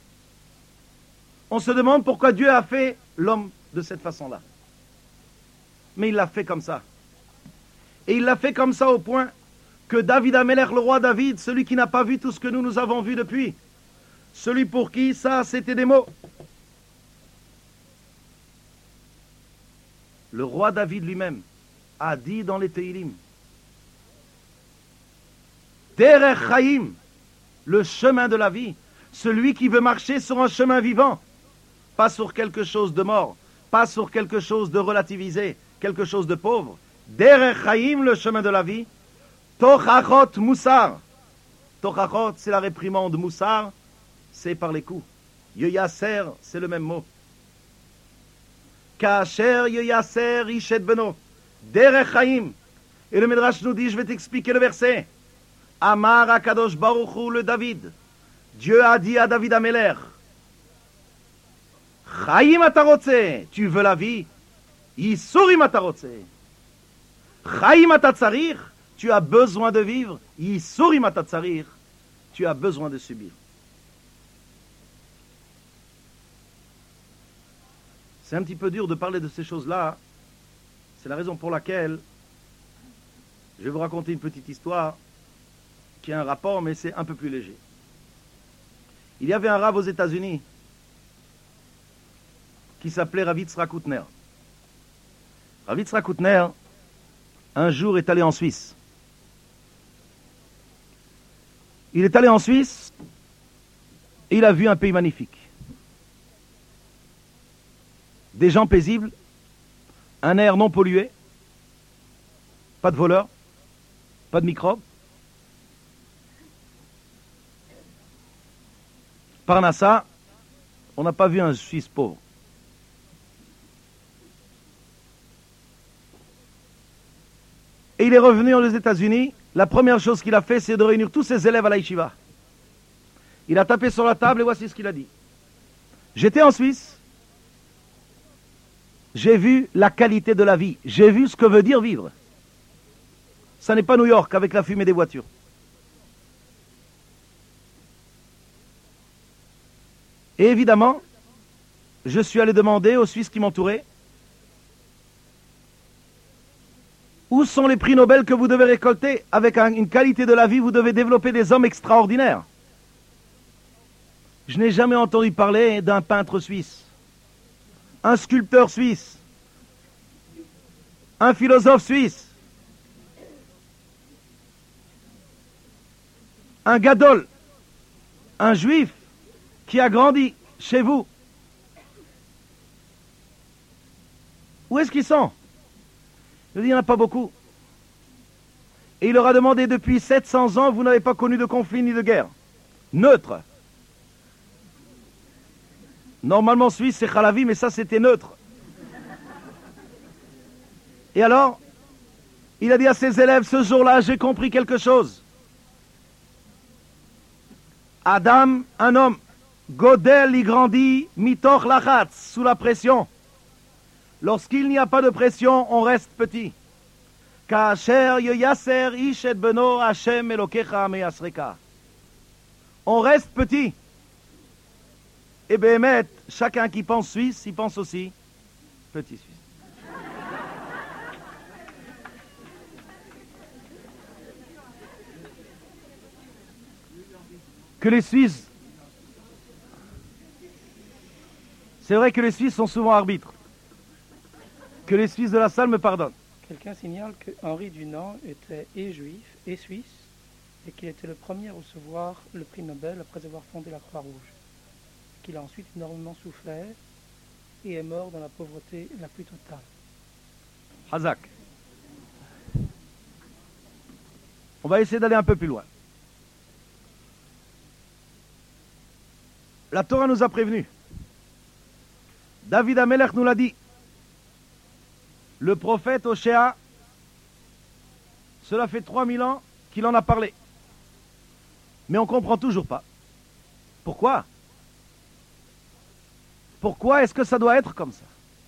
On se demande pourquoi Dieu a fait l'homme de cette façon-là. Mais il l'a fait comme ça. Et il l'a fait comme ça au point que David Amelech, le roi David, celui qui n'a pas vu tout ce que nous avons vu depuis, celui pour qui ça, c'était des mots. Le roi David lui-même a dit dans les Teilim, Derech Chaim, le chemin de la vie, celui qui veut marcher sur un chemin vivant, pas sur quelque chose de mort, pas sur quelque chose de relativisé, quelque chose de pauvre. Derech Chaim, le chemin de la vie, Tochachot Moussar. Tochachot, c'est la réprimande, Moussar, c'est par les coups. Yoyaser, c'est le même mot. Kacher Yoyaser Ishet Beno. Derech Chaim. Et le Midrash nous dit, je vais t'expliquer le verset. Amar Akadosh Baruch Hu, le David. Dieu a dit à David Amelech, Chaim atarotze, tu veux la vie? Yisurim atarotze. Chaim atatzarir, tu as besoin de vivre. Yisurim atatzarir, tu as besoin de subir. C'est un petit peu dur de parler de ces choses-là. C'est la raison pour laquelle je vais vous raconter une petite histoire qui a un rapport, mais c'est un peu plus léger. Il y avait un rav aux États-Unis qui s'appelait Rav Yitzhak Hutner. Rav Yitzhak Hutner, un jour, est allé en Suisse. Il est allé en Suisse et il a vu un pays magnifique. Des gens paisibles, un air non pollué, pas de voleurs, pas de microbes. Parnassa, on n'a pas vu un Suisse pauvre. Et il est revenu aux États-Unis. La première chose qu'il a fait, c'est de réunir tous ses élèves à la yeshiva. Il a tapé sur la table et voici ce qu'il a dit. J'étais en Suisse. J'ai vu la qualité de la vie. J'ai vu ce que veut dire vivre. Ça n'est pas New York avec la fumée des voitures. Et évidemment, je suis allé demander aux Suisses qui m'entouraient, où sont les prix Nobel que vous devez récolter? Avec une qualité de la vie, vous devez développer des hommes extraordinaires. Je n'ai jamais entendu parler d'un peintre suisse, un sculpteur suisse, un philosophe suisse, un gadol, un juif qui a grandi chez vous. Où est-ce qu'ils sont? Il dit, il n'y en a pas beaucoup. Et il leur a demandé, depuis 700 ans, vous n'avez pas connu de conflit ni de guerre. Neutre. Normalement, Suisse, c'est Khalavi, mais ça, c'était neutre. Et alors, il a dit à ses élèves, ce jour-là, j'ai compris quelque chose. Adam, un homme, Godel, il grandit, mitoch lachatz, sous la pression. Lorsqu'il n'y a pas de pression, on reste petit. Kasher yoyaser ish et beno Hashem elokecha meyasreka. On reste petit. Et Béhémet, chacun qui pense suisse, il pense aussi petit suisse. Que les Suisses, c'est vrai que les Suisses sont souvent arbitres. Que les Suisses de la salle me pardonnent. Quelqu'un signale que Henri Dunant était et juif et suisse et qu'il était le premier à recevoir le prix Nobel après avoir fondé la Croix-Rouge. Qu'il a ensuite énormément souffert et est mort dans la pauvreté la plus totale. Hazak. On va essayer d'aller un peu plus loin. La Torah nous a prévenus. David Amelech nous l'a dit. Le prophète Oshéa, cela fait 3000 ans qu'il en a parlé. Mais on ne comprend toujours pas. Pourquoi? Pourquoi est-ce que ça doit être comme ça?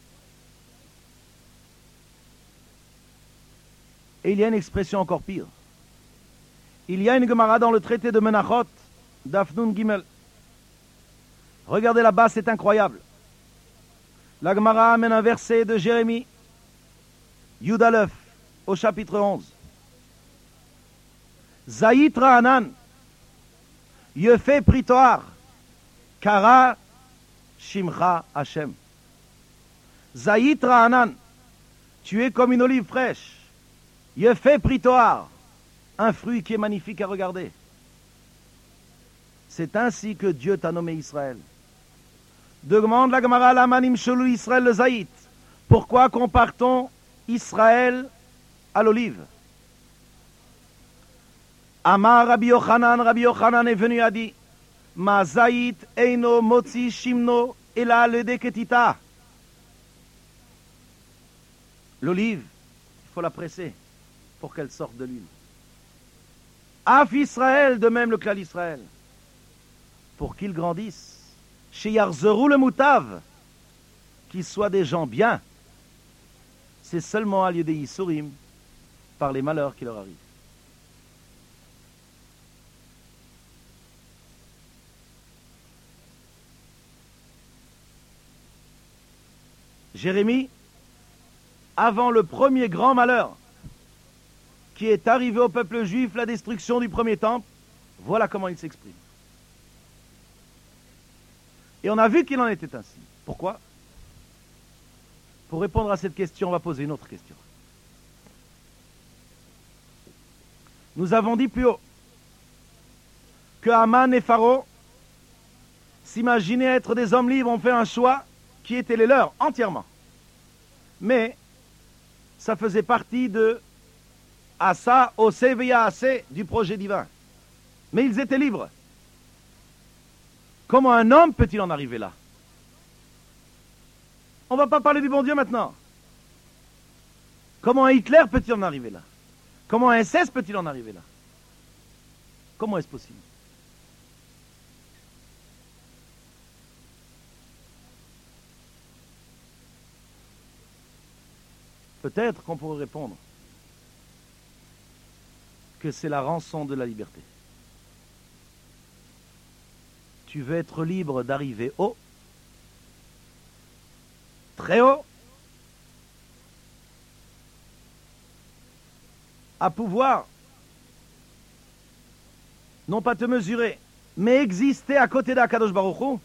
Et il y a une expression encore pire. Il y a une Gemara dans le traité de Menachot, d'Afnun Gimel. Regardez là-bas, c'est incroyable. La Gemara amène un verset de Jérémie, Yudalef, au chapitre 11. Zaït Ra'anan, Yefe Pritoar, Kara Shimcha Hashem. Zaït Ra'anan, tu es comme une olive fraîche. Yefe Pritoar, un fruit qui est magnifique à regarder. C'est ainsi que Dieu t'a nommé Israël. Demande la Gemara la manim shelou Israël le Zaït. Pourquoi compare-t-on Israël à l'olive? Amar Rabbi Yochanan est venu et a dit, Ma Zaït eino motzi shimno ela ledeketita. L'olive, il faut la presser pour qu'elle sorte de l'huile. Af Israël, de même le clan d'Israël, pour qu'ils grandissent. Chez Yarzerou le Moutav, qu'ils soient des gens bien, c'est seulement à lieu des Yisurim, par les malheurs qui leur arrivent. Jérémie, avant le premier grand malheur qui est arrivé au peuple juif, la destruction du premier temple, voilà comment il s'exprime. Et on a vu qu'il en était ainsi. Pourquoi? Pour répondre à cette question, on va poser une autre question. Nous avons dit plus haut que Haman et Pharaon s'imaginaient être des hommes libres, ont fait un choix qui était les leurs entièrement. Mais ça faisait partie de Asa, Ose, Veya, Ase du projet divin. Mais ils étaient libres. Comment un homme peut-il en arriver là? On ne va pas parler du bon Dieu maintenant. Comment un Hitler peut-il en arriver là? Comment un SS peut-il en arriver là? Comment est-ce possible? Peut-être qu'on pourrait répondre que c'est la rançon de la liberté. Tu veux être libre d'arriver haut, très haut, à pouvoir non pas te mesurer, mais exister à côté d'Akadosh Baruch Hu,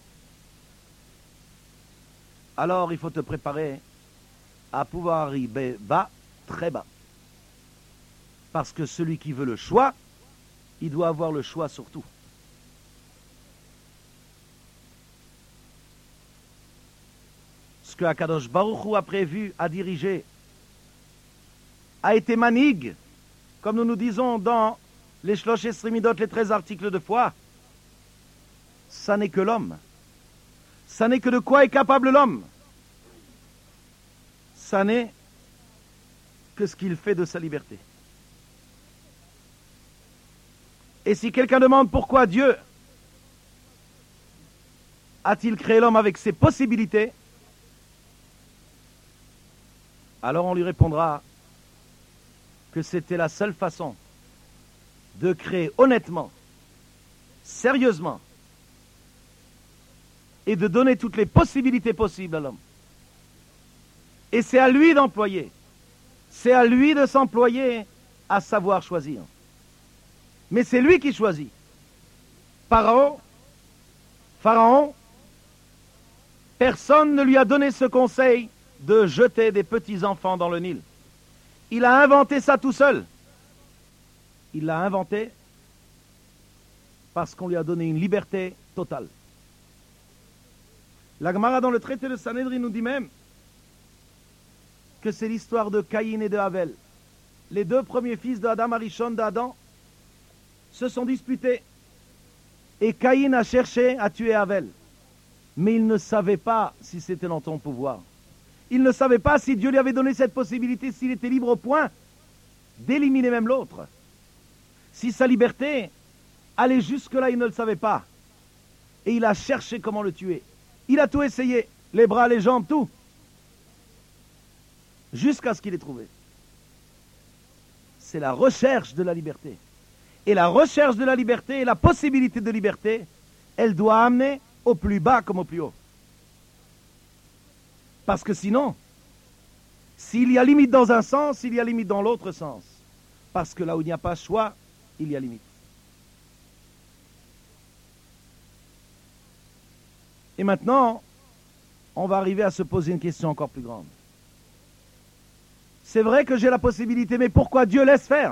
alors il faut te préparer à pouvoir arriver bas, très bas. Parce que celui qui veut le choix, il doit avoir le choix sur tout. ce que Akadosh Baruch Hu a prévu, a dirigé, a été manig, comme nous nous disons dans les Shlosh Esrimidot, les 13 articles de foi, ça n'est que l'homme. Ça n'est que de quoi est capable l'homme. Ça n'est que ce qu'il fait de sa liberté. Et si quelqu'un demande pourquoi Dieu a-t-il créé l'homme avec ses possibilités, alors on lui répondra que c'était la seule façon de créer honnêtement, sérieusement, et de donner toutes les possibilités possibles à l'homme. Et c'est à lui d'employer, c'est à lui de s'employer à savoir choisir. Mais c'est lui qui choisit. Pharaon, personne ne lui a donné ce conseil de jeter des petits enfants dans le Nil. Il a inventé ça tout seul. Il l'a inventé parce qu'on lui a donné une liberté totale. La Gemara dans le traité de Sanhedrin nous dit même que c'est l'histoire de Caïn et de Havel. Les deux premiers fils de Adam Arishon, d'Adam, se sont disputés. Et Caïn a cherché à tuer Havel. Mais il ne savait pas si c'était dans ton pouvoir. Il ne savait pas si Dieu lui avait donné cette possibilité, s'il était libre au point d'éliminer même l'autre. Si sa liberté allait jusque-là, il ne le savait pas. Et il a cherché comment le tuer. Il a tout essayé, les bras, les jambes, tout. Jusqu'à ce qu'il ait trouvé. C'est la recherche de la liberté. Et la recherche de la liberté et la possibilité de liberté, elle doit amener au plus bas comme au plus haut. Parce que sinon, s'il y a limite dans un sens, il y a limite dans l'autre sens. Parce que là où il n'y a pas choix, il y a limite. Et maintenant, on va arriver à se poser une question encore plus grande. C'est vrai que j'ai la possibilité, mais pourquoi Dieu laisse faire?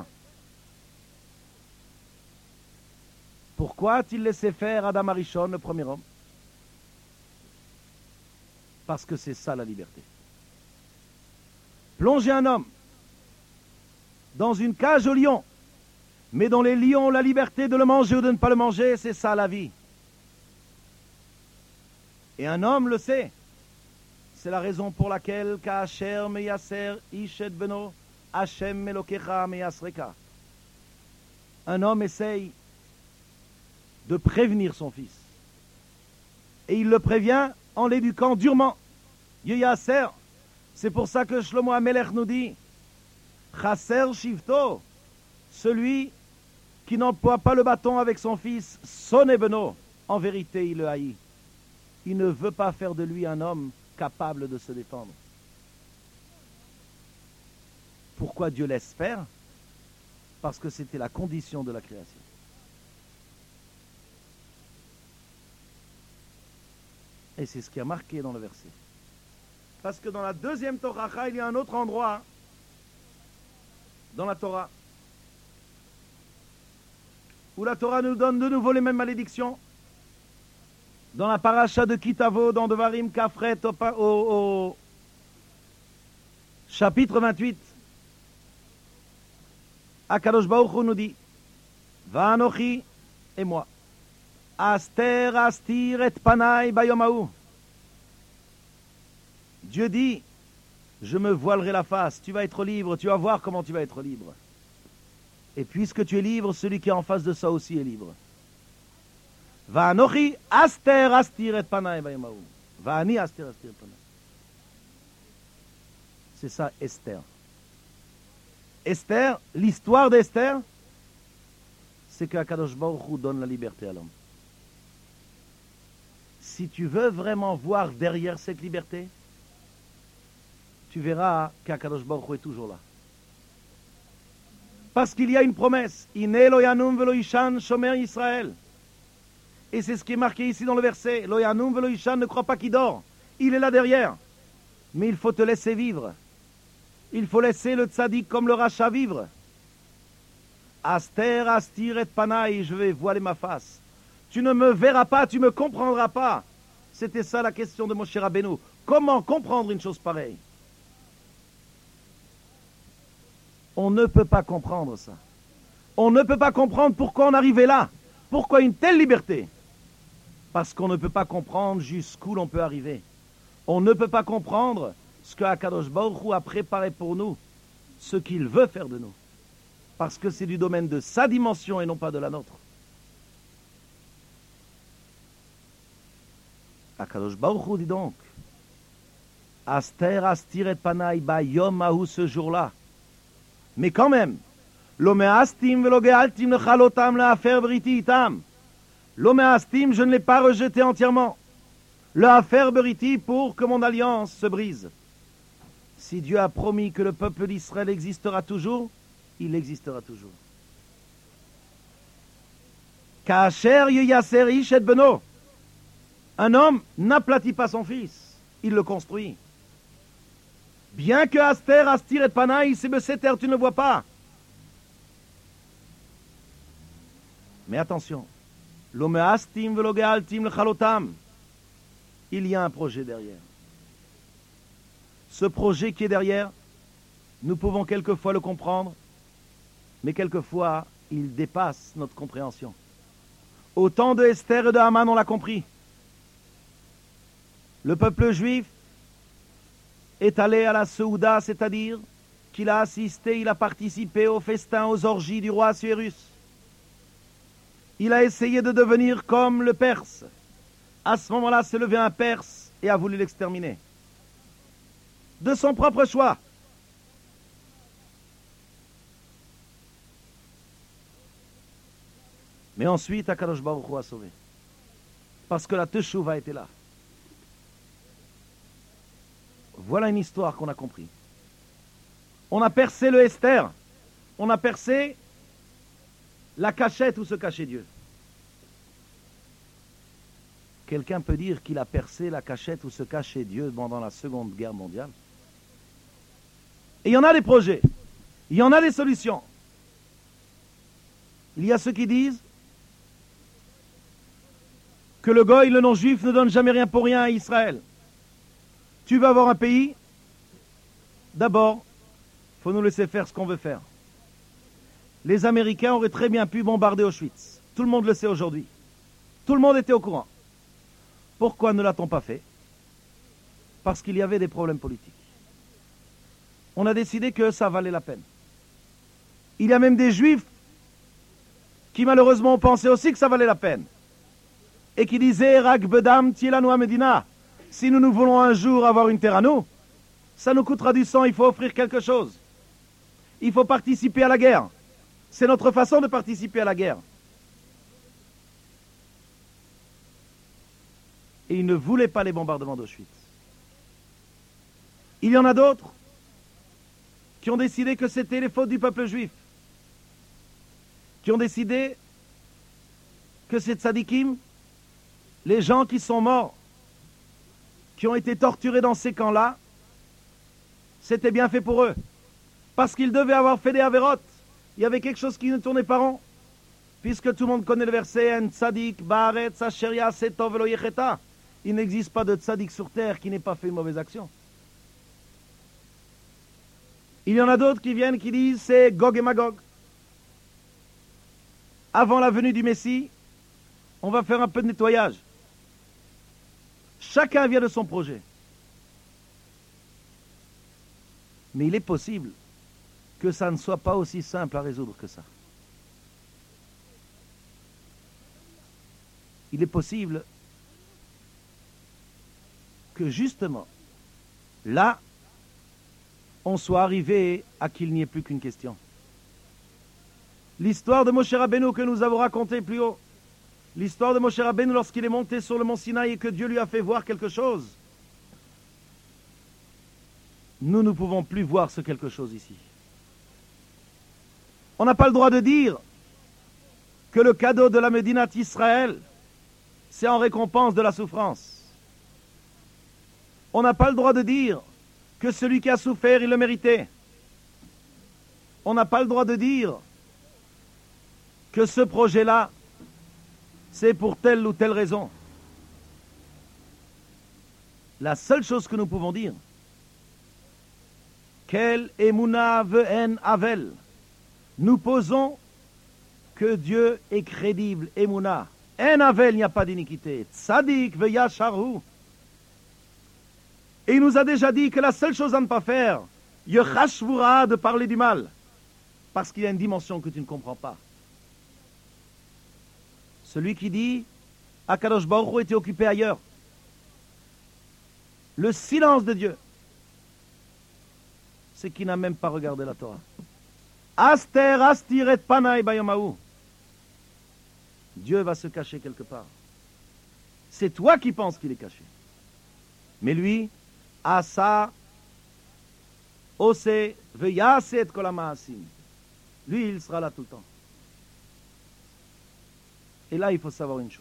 Pourquoi a-t-il laissé faire Adam Arishon, le premier homme? Parce que c'est ça la liberté. Plonger un homme dans une cage au lion, mais dont les lions ont la liberté de le manger ou de ne pas le manger, c'est ça la vie. Et un homme le sait. C'est la raison pour laquelle Ka'asher meyaser ish et beno, Hashem Elokecha meyasreka. Un homme essaye de prévenir son fils. Et il le prévient en l'éduquant durement. Yeyaser, c'est pour ça que Shlomo HaMelech nous dit Chaser Shivto, celui qui n'emploie pas le bâton avec son fils, son Ebeno, en vérité il le haït. Il ne veut pas faire de lui un homme capable de se défendre. Pourquoi Dieu laisse faire? Parce que c'était la condition de la création. Et c'est ce qui a marqué dans le verset. Parce que dans la deuxième Torah, il y a un autre endroit dans la Torah où la Torah nous donne de nouveau les mêmes malédictions. Dans la paracha de Kitavo, dans Devarim Kafret, au chapitre 28, Akadosh Baruch Hu nous dit Va'anochi, et moi, Aster astir et panai bayomahu. Dieu dit, je me voilerai la face, tu vas être libre, tu vas voir comment tu vas être libre. Et puisque tu es libre, celui qui est en face de ça aussi est libre. Va'anochi aster astir et panai bayomahu. Va'ani aster astir et panai. C'est ça Esther. Esther, l'histoire d'Esther, c'est qu'Akadosh Baruch Hu donne la liberté à l'homme. Si tu veux vraiment voir derrière cette liberté, tu verras qu'Akadosh Baruch Hu est toujours là. Parce qu'il y a une promesse. Iné lo yanum velo ishan shomer Israël. Et c'est ce qui est marqué ici dans le verset. Lo yanum velo ishan, ne crois pas qu'il dort. Il est là derrière. Mais il faut te laisser vivre. Il faut laisser le tzaddik comme le rachat vivre. Aster, astir et panaï, je vais voiler ma face. Tu ne me verras pas, tu ne me comprendras pas. C'était ça la question de Moshe Rabbeinu. Comment comprendre une chose pareille? On ne peut pas comprendre ça. On ne peut pas comprendre pourquoi on arrivait là. Pourquoi une telle liberté? Parce qu'on ne peut pas comprendre jusqu'où l'on peut arriver. On ne peut pas comprendre ce que Akadosh Baruch Hu a préparé pour nous, ce qu'il veut faire de nous. Parce que c'est du domaine de sa dimension et non pas de la nôtre. Akadosh Baruch Hu dit donc, Aster astir et panai ba yom ahu, ce jour-là. Mais quand même, lo me'astim velo ge'altim lechalotam le'afer beriti itam. Lo me'astim, je ne l'ai pas rejeté entièrement. Le'afer beriti, pour que mon alliance se brise. Si Dieu a promis que le peuple d'Israël existera toujours, il existera toujours. Ka'asher yeyaser ish et beno. Un homme n'aplatit pas son fils, il le construit. Bien que Aster, Astir et Panaï, Sebeseter, tu ne le vois pas. Mais attention, Lome Astim veloge altim le chalotam. Il y a un projet derrière. Ce projet qui est derrière, nous pouvons quelquefois le comprendre, mais quelquefois, il dépasse notre compréhension. Au temps de Esther et de Haman, on l'a compris. Le peuple juif est allé à la Seouda, c'est-à-dire qu'il a assisté, il a participé au festin, aux orgies du roi Assuérus. Il a essayé de devenir comme le Perse. À ce moment-là, s'est levé un Perse et a voulu l'exterminer. De son propre choix. Mais ensuite, Akadosh Baruch Hu a sauvé. Parce que la Teshuvah était là. Voilà une histoire qu'on a compris. On a percé le Esther. On a percé la cachette où se cachait Dieu. Quelqu'un peut dire qu'il a percé la cachette où se cachait Dieu pendant la Seconde Guerre mondiale? Et il y en a des projets. Il y en a des solutions. Il y a ceux qui disent que le goy, le non-juif, ne donne jamais rien pour rien à Israël. Tu veux avoir un pays, d'abord, il faut nous laisser faire ce qu'on veut faire. Les Américains auraient très bien pu bombarder Auschwitz. Tout le monde le sait aujourd'hui. Tout le monde était au courant. Pourquoi ne l'a-t-on pas fait? Parce qu'il y avait des problèmes politiques. On a décidé que ça valait la peine. Il y a même des Juifs qui malheureusement ont pensé aussi que ça valait la peine. Et qui disaient, Rak bedam tielanu Medina. Si nous voulons un jour avoir une terre à nous, ça nous coûtera du sang, il faut offrir quelque chose. Il faut participer à la guerre. C'est notre façon de participer à la guerre. Et ils ne voulaient pas les bombardements d'Auschwitz. Il y en a d'autres qui ont décidé que c'était les fautes du peuple juif. Qui ont décidé que ces tzadikim, les gens qui sont morts, qui ont été torturés dans ces camps-là, c'était bien fait pour eux. Parce qu'ils devaient avoir fait des avérotes. Il y avait quelque chose qui ne tournait pas rond. Puisque tout le monde connaît le verset En tzadik ba'aretz asher ya'aseh tov velo yecheta. Il n'existe pas de tzadik sur terre qui n'ait pas fait une mauvaise action. Il y en a d'autres qui viennent qui disent c'est Gog et Magog. Avant la venue du Messie, on va faire un peu de nettoyage. Chacun vient de son projet. Mais il est possible que ça ne soit pas aussi simple à résoudre que ça. Il est possible que justement, là, on soit arrivé à qu'il n'y ait plus qu'une question. L'histoire de Moshe Rabbeinu que nous avons racontée plus haut, l'histoire de Moshe Rabbeinu lorsqu'il est monté sur le mont Sinaï et que Dieu lui a fait voir quelque chose, nous ne pouvons plus voir ce quelque chose ici. On n'a pas le droit de dire que le cadeau de la Médinat Israël, c'est en récompense de la souffrance. On n'a pas le droit de dire que celui qui a souffert, il le méritait. On n'a pas le droit de dire que ce projet-là, c'est pour telle ou telle raison. La seule chose que nous pouvons dire, quel emuna ve'en avel. Nous posons que Dieu est crédible, emuna. En avel, il n'y a pas d'iniquité. Tzadik ve'yasharu. Et il nous a déjà dit que la seule chose à ne pas faire, yechashvura, de parler du mal, parce qu'il y a une dimension que tu ne comprends pas. Celui qui dit, Akadosh Baruch Hu était occupé ailleurs. Le silence de Dieu, c'est qu'il n'a même pas regardé la Torah. Aster astir et panai bayamahu. Dieu va se cacher quelque part. C'est toi qui penses qu'il est caché. Mais lui, asa, ose, veyase et kolamaasim. Lui, il sera là tout le temps. Et là, il faut savoir une chose.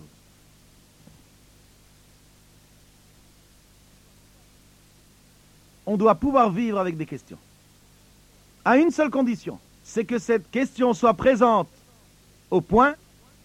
On doit pouvoir vivre avec des questions. À une seule condition, c'est que cette question soit présente au point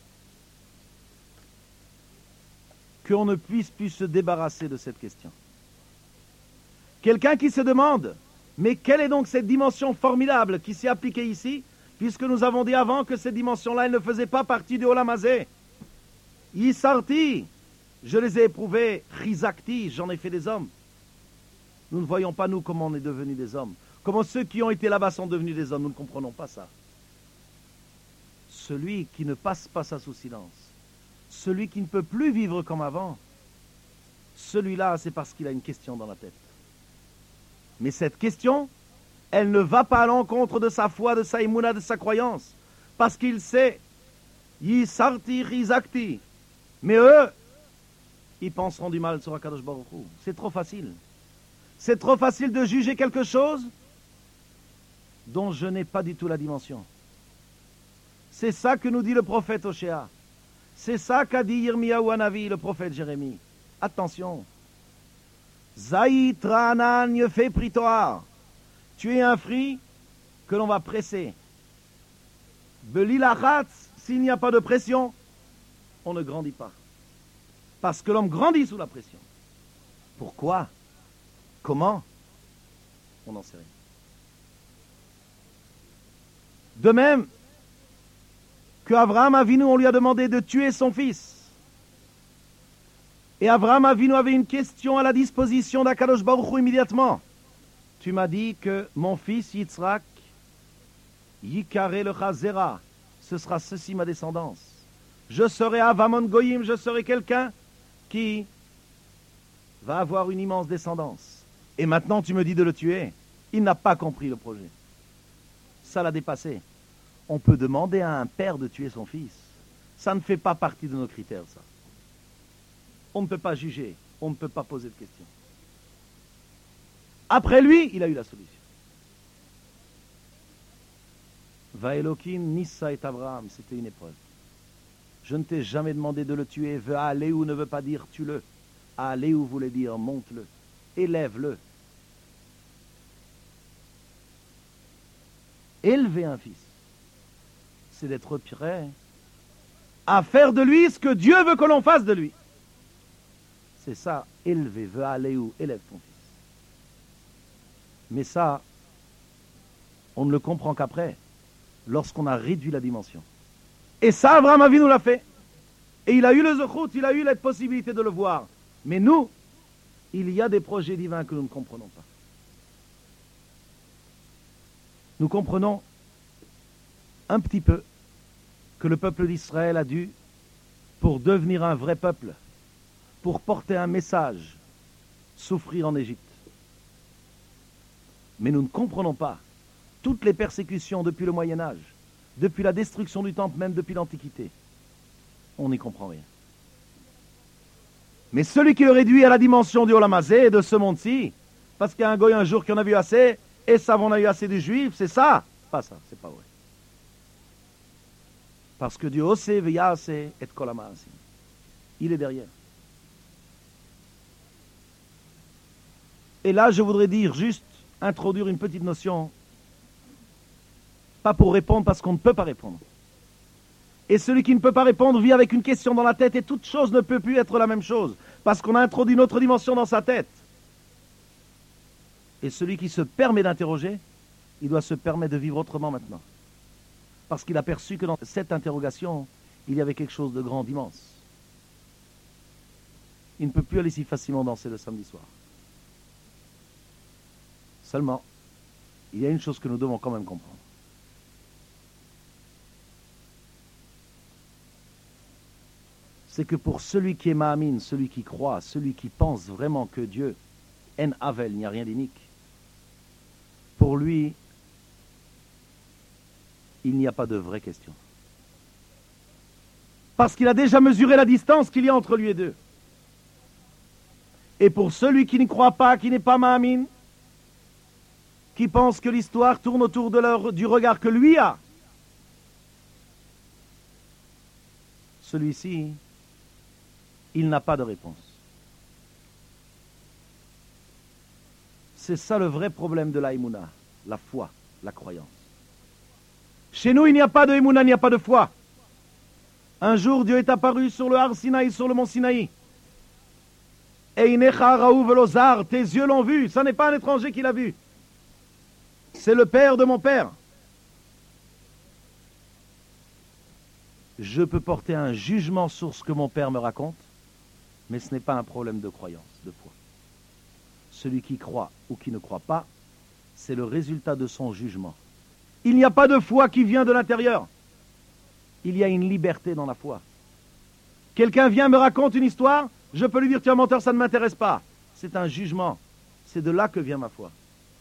qu'on ne puisse plus se débarrasser de cette question. Quelqu'un qui se demande, mais quelle est donc cette dimension formidable qui s'est appliquée ici, puisque nous avons dit avant que cette dimension-là, elle ne faisait pas partie du Olam Hazé. Yisarti, je les ai éprouvés, Chizakti, j'en ai fait des hommes. Nous ne voyons pas, nous, comment on est devenus des hommes. Comment ceux qui ont été là-bas sont devenus des hommes. Nous ne comprenons pas ça. Celui qui ne passe pas ça sous silence, celui qui ne peut plus vivre comme avant, celui-là, c'est parce qu'il a une question dans la tête. Mais cette question, elle ne va pas à l'encontre de sa foi, de sa émouna, de sa croyance. Parce qu'il sait, Yisarti, Rizakti. Mais eux, ils penseront du mal sur Akadosh Baruch Hu. C'est trop facile. C'est trop facile de juger quelque chose dont je n'ai pas du tout la dimension. C'est ça que nous dit le prophète Oshéa. C'est ça qu'a dit Yirmiyahu Hanavi, le prophète Jérémie. Attention. Zaït Ranan Yefé Pritoar. Tu es un fruit que l'on va presser. Belilachatz, s'il n'y a pas de pression, on ne grandit pas. Parce que l'homme grandit sous la pression. Pourquoi ? Comment ? On n'en sait rien. De même que Abraham Avinu, on lui a demandé de tuer son fils. Et Abraham Avinu avait une question à la disposition d'Akadosh Baruch Hu immédiatement. Tu m'as dit que mon fils Yitzhak, Yikare le Chazera, ce sera ceci ma descendance. Je serai Avamon Goyim, je serai quelqu'un qui va avoir une immense descendance. Et maintenant, tu me dis de le tuer. Il n'a pas compris le projet. Ça l'a dépassé. On peut demander à un père de tuer son fils. Ça ne fait pas partie de nos critères, ça. On ne peut pas juger. On ne peut pas poser de questions. Après lui, il a eu la solution. Vaelokim, Nissa et Abraham, c'était une épreuve. Je ne t'ai jamais demandé de le tuer. Ve'aleu ne veut pas dire tue-le. Aleu voulait dire monte-le. Élève-le. Élever un fils, c'est d'être prêt à faire de lui ce que Dieu veut que l'on fasse de lui. C'est ça, élever, veut aller où, élève ton fils. Mais ça, on ne le comprend qu'après, lorsqu'on a réduit la dimension. Et ça, Abraham Avinu l'a fait. Et il a eu le zechut, il a eu la possibilité de le voir. Mais nous, il y a des projets divins que nous ne comprenons pas. Nous comprenons un petit peu que le peuple d'Israël a dû, pour devenir un vrai peuple, pour porter un message, souffrir en Égypte. Mais nous ne comprenons pas toutes les persécutions depuis le Moyen-Âge, depuis la destruction du temple, même depuis l'Antiquité. On n'y comprend rien. Mais celui qui le réduit à la dimension du Olam Hazé et de ce monde-ci, parce qu'il y a un goy un jour qui en a vu assez, et ça on a eu assez des Juifs, c'est ça? Pas ça, c'est pas vrai. Parce que Dieu ose veyase et kolamaasim. Il est derrière. Et là, je voudrais dire, juste introduire une petite notion, pas pour répondre parce qu'on ne peut pas répondre. Et celui qui ne peut pas répondre vit avec une question dans la tête et toute chose ne peut plus être la même chose, parce qu'on a introduit une autre dimension dans sa tête. Et celui qui se permet d'interroger, il doit se permettre de vivre autrement maintenant. Parce qu'il a perçu que dans cette interrogation, il y avait quelque chose de grand, d'immense. Il ne peut plus aller si facilement danser le samedi soir. Seulement, il y a une chose que nous devons quand même comprendre. C'est que pour celui qui est Ma'amin, celui qui croit, celui qui pense vraiment que Dieu, En Havel, il n'y a rien d'inique, pour lui, il n'y a pas de vraie question. Parce qu'il a déjà mesuré la distance qu'il y a entre lui et Dieu. Et pour celui qui n'y croit pas, qui n'est pas Ma'amin, qui pense que l'histoire tourne autour du regard que lui a, celui-ci, il n'a pas de réponse. C'est ça le vrai problème de la Emouna, la foi, la croyance. Chez nous, il n'y a pas de Emouna, il n'y a pas de foi. Un jour, Dieu est apparu sur le Har Sinaï, sur le mont Sinaï. Einecha Raou Velozar, tes yeux l'ont vu, ça n'est pas un étranger qui l'a vu. C'est le père de mon père. Je peux porter un jugement sur ce que mon père me raconte, mais ce n'est pas un problème de croyance, de foi. Celui qui croit ou qui ne croit pas, c'est le résultat de son jugement. Il n'y a pas de foi qui vient de l'intérieur. Il y a une liberté dans la foi. Quelqu'un vient me raconte une histoire, je peux lui dire, tu es un menteur, ça ne m'intéresse pas. C'est un jugement. C'est de là que vient ma foi.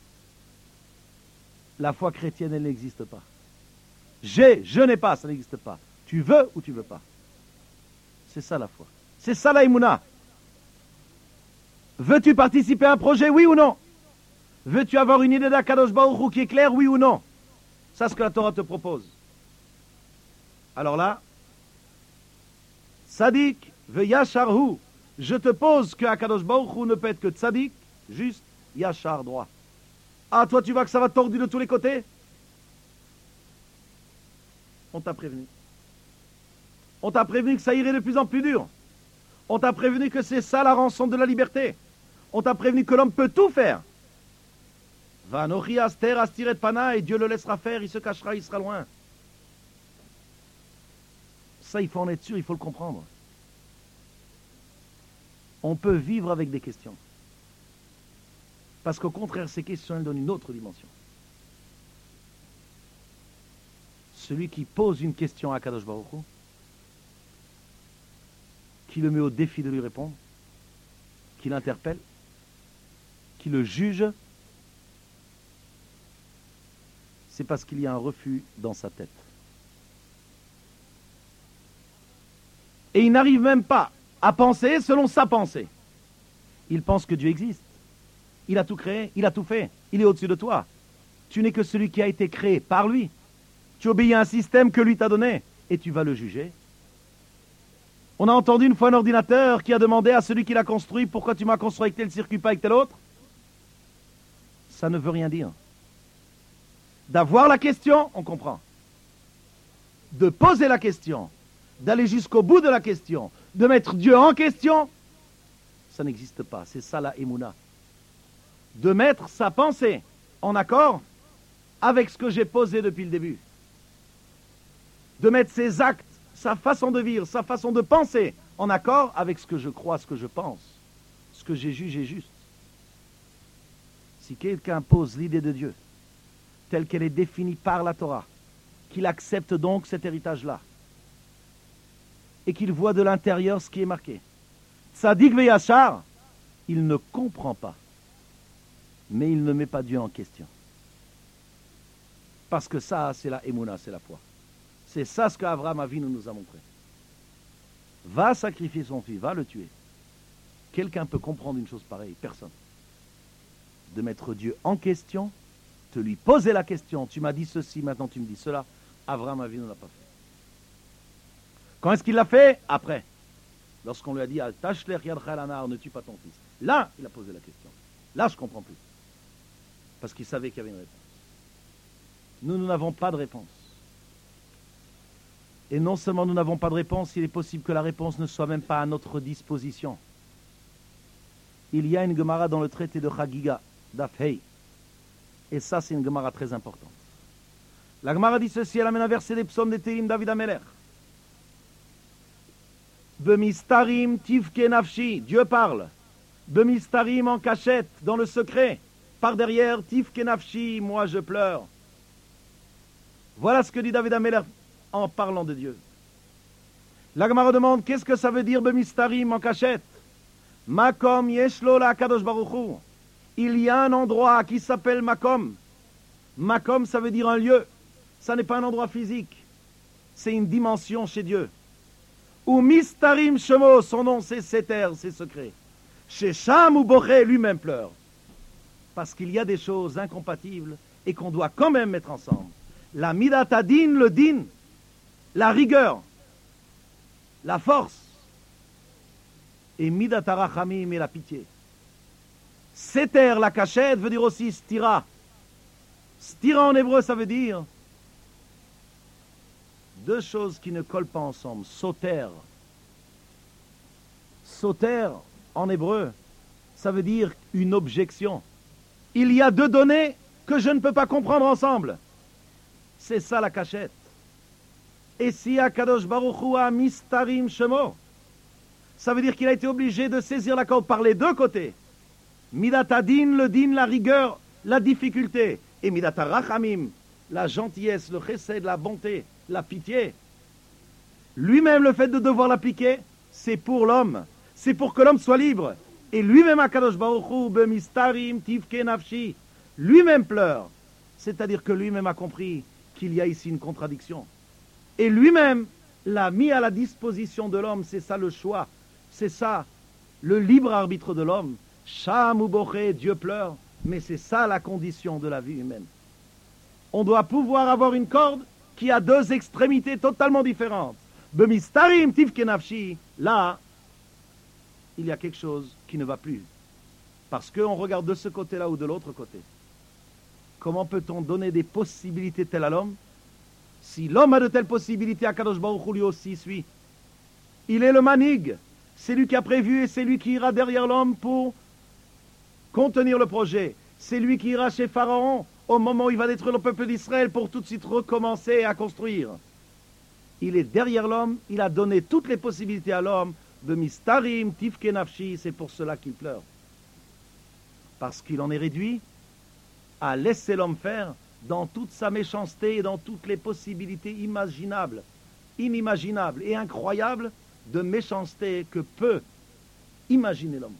La foi chrétienne, elle n'existe pas. Je n'ai pas, ça n'existe pas. Tu veux ou tu veux pas. C'est ça la foi. C'est ça la Emouna. Veux-tu participer à un projet, oui ou non? Veux-tu avoir une idée d'Akadosh Baruch Hu qui est claire, oui ou non? C'est ce que la Torah te propose. Alors là, Tzadik ve Yachar Hu. Je te pose que Akadosh Baruch Hu ne peut être que Tzadik, juste Yachar, droit. Ah, toi tu vois que ça va tordu de tous les côtés? On t'a prévenu. On t'a prévenu que ça irait de plus en plus dur. On t'a prévenu que c'est ça la rançon de la liberté. On t'a prévenu que l'homme peut tout faire. Vanochi aster astiret pana, et Dieu le laissera faire, il se cachera, il sera loin. Ça, il faut en être sûr, il faut le comprendre. On peut vivre avec des questions. Parce qu'au contraire, ces questions, elles donnent une autre dimension. Celui qui pose une question à Kadosh Baruch Hu, qui le met au défi de lui répondre, qui l'interpelle, qui le juge, c'est parce qu'il y a un refus dans sa tête. Et il n'arrive même pas à penser selon sa pensée. Il pense que Dieu existe. Il a tout créé, il a tout fait. Il est au-dessus de toi. Tu n'es que celui qui a été créé par lui. Tu obéis à un système que lui t'a donné et tu vas le juger. On a entendu une fois un ordinateur qui a demandé à celui qui l'a construit, pourquoi tu m'as construit avec tel circuit, pas avec tel autre? Ça ne veut rien dire. D'avoir la question, on comprend. De poser la question, d'aller jusqu'au bout de la question, de mettre Dieu en question, ça n'existe pas. C'est ça la Emouna. De mettre sa pensée en accord avec ce que j'ai posé depuis le début. De mettre ses actes, sa façon de vivre, sa façon de penser en accord avec ce que je crois, ce que je pense, ce que j'ai jugé juste. Si quelqu'un pose l'idée de Dieu telle qu'elle est définie par la Torah, qu'il accepte donc cet héritage-là et qu'il voit de l'intérieur ce qui est marqué. Tzadik ve Yachar, il ne comprend pas, mais il ne met pas Dieu en question. Parce que ça, c'est la Emouna, c'est la foi. C'est ça ce qu'Abraham Avinu nous a montré. Va sacrifier son fils, va le tuer. Quelqu'un peut comprendre une chose pareille? Personne. De mettre Dieu en question, te lui poser la question, tu m'as dit ceci, maintenant tu me dis cela, Abraham Avinu ne l'a pas fait. Quand est-ce qu'il l'a fait? Après. Lorsqu'on lui a dit, Al-Tashler Yadcha Lanar, ne tue pas ton fils. Là, il a posé la question. Là, je ne comprends plus. Parce qu'il savait qu'il y avait une réponse. Nous n'avons pas de réponse. Et non seulement nous n'avons pas de réponse, il est possible que la réponse ne soit même pas à notre disposition. Il y a une Gemara dans le traité de Chagiga, Daf Hei, Et ça, c'est une Gemara très importante. La Gemara dit ceci, elle amène un verset des psaumes des Tehillim David Ameler. Bemistarim tivke nafshi, Dieu parle. Bemistarim en cachette, dans le secret. Par derrière, tivke nafshi, moi je pleure. Voilà ce que dit David Ameler en parlant de Dieu. La Gemara demande, qu'est-ce que ça veut dire Bemistarim en cachette? Makom yeshlo la kadosh baruch hu. Il y a un endroit qui s'appelle Makom. Makom, ça veut dire un lieu. Ça n'est pas un endroit physique. C'est une dimension chez Dieu. Ou Mistarim Shemo, son nom c'est Seter, c'est secret. Chez Sham ou Boré, lui-même pleure. Parce qu'il y a des choses incompatibles et qu'on doit quand même mettre ensemble. La Midatadin, le din, la rigueur, la force, et Midatarachamim et la pitié. Seter, la cachette, veut dire aussi stira. Stira en hébreu, ça veut dire deux choses qui ne collent pas ensemble. Soter. Soter, en hébreu, ça veut dire une objection. Il y a deux données que je ne peux pas comprendre ensemble. C'est ça la cachette. Et si Akadosh Baruch Hu a mistarim shemo, ça veut dire qu'il a été obligé de saisir la corde par les deux côtés. Midatadin, le din, la rigueur, la difficulté. Et midatarachamim, la gentillesse, le chesed, la bonté, la pitié. Lui-même, le fait de devoir l'appliquer, c'est pour l'homme. C'est pour que l'homme soit libre. Et lui-même, Akadosh Baruch Hu, bemistarim tivke nafshi, lui-même pleure. C'est-à-dire que lui-même a compris qu'il y a ici une contradiction. Et lui-même l'a mis à la disposition de l'homme. C'est ça le choix. C'est ça le libre arbitre de l'homme. Sham ou Boré, Dieu pleure. Mais c'est ça la condition de la vie humaine. On doit pouvoir avoir une corde qui a deux extrémités totalement différentes. Bemistarim tivke nafshi, là, il y a quelque chose qui ne va plus. Parce qu'on regarde de ce côté-là ou de l'autre côté. Comment peut-on donner des possibilités telles à l'homme? Si l'homme a de telles possibilités, Akadosh Baruch Hu lui aussi suit. Il est le manig. C'est lui qui a prévu et c'est lui qui ira derrière l'homme pour contenir le projet. C'est lui qui ira chez Pharaon au moment où il va détruire le peuple d'Israël pour tout de suite recommencer à construire. Il est derrière l'homme, il a donné toutes les possibilités à l'homme de mistarim, tivke nafshi, c'est pour cela qu'il pleure. Parce qu'il en est réduit à laisser l'homme faire dans toute sa méchanceté et dans toutes les possibilités imaginables, inimaginables et incroyables de méchanceté que peut imaginer l'homme.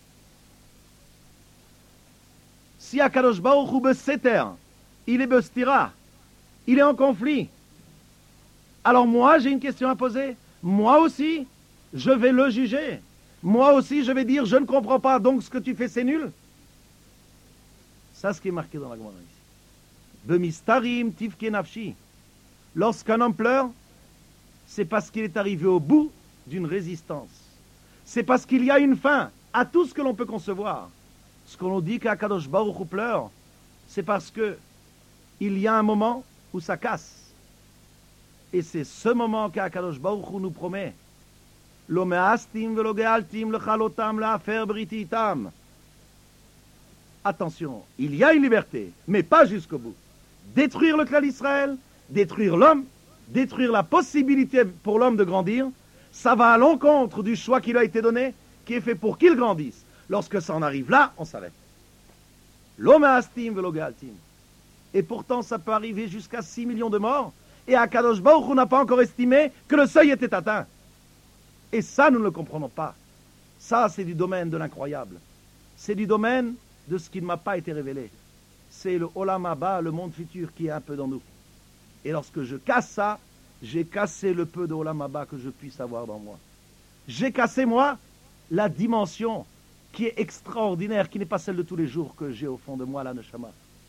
Si Akadosh Baruch Hu beseter, il est bestira, il est en conflit. Alors moi, j'ai une question à poser. Moi aussi, je vais le juger. Moi aussi, je vais dire, je ne comprends pas, donc ce que tu fais, c'est nul. Ça, ce qui est marqué dans la Gemara ici. Bemistarim tivke nafshi. Lorsqu'un homme pleure, c'est parce qu'il est arrivé au bout d'une résistance. C'est parce qu'il y a une fin à tout ce que l'on peut concevoir. Ce qu'on nous dit qu'Akadosh Baruch Hu pleure, c'est parce que il y a un moment où ça casse. Et c'est ce moment qu'Akadosh Baruch Hu nous promet. Lo me'astim velo ge'altim lechalotam la'afer briti itam. Attention, il y a une liberté, mais pas jusqu'au bout. Détruire le clan d'Israël, détruire l'homme, détruire la possibilité pour l'homme de grandir, ça va à l'encontre du choix qui lui a été donné, qui est fait pour qu'il grandisse. Lorsque ça en arrive là, on s'arrête. Lo me'astim velo ge'altim. Et pourtant, ça peut arriver jusqu'à 6 millions de morts, et Akadosh Baruch Hu n'a pas encore estimé que le seuil était atteint. Et ça, nous ne le comprenons pas. Ça, c'est du domaine de l'incroyable. C'est du domaine de ce qui ne m'a pas été révélé. C'est le Olam Haba, le monde futur, qui est un peu dans nous. Et lorsque je casse ça, j'ai cassé le peu de Olam Haba que je puisse avoir dans moi. J'ai cassé, moi, la dimension qui est extraordinaire, qui n'est pas celle de tous les jours que j'ai au fond de moi, la Neshama.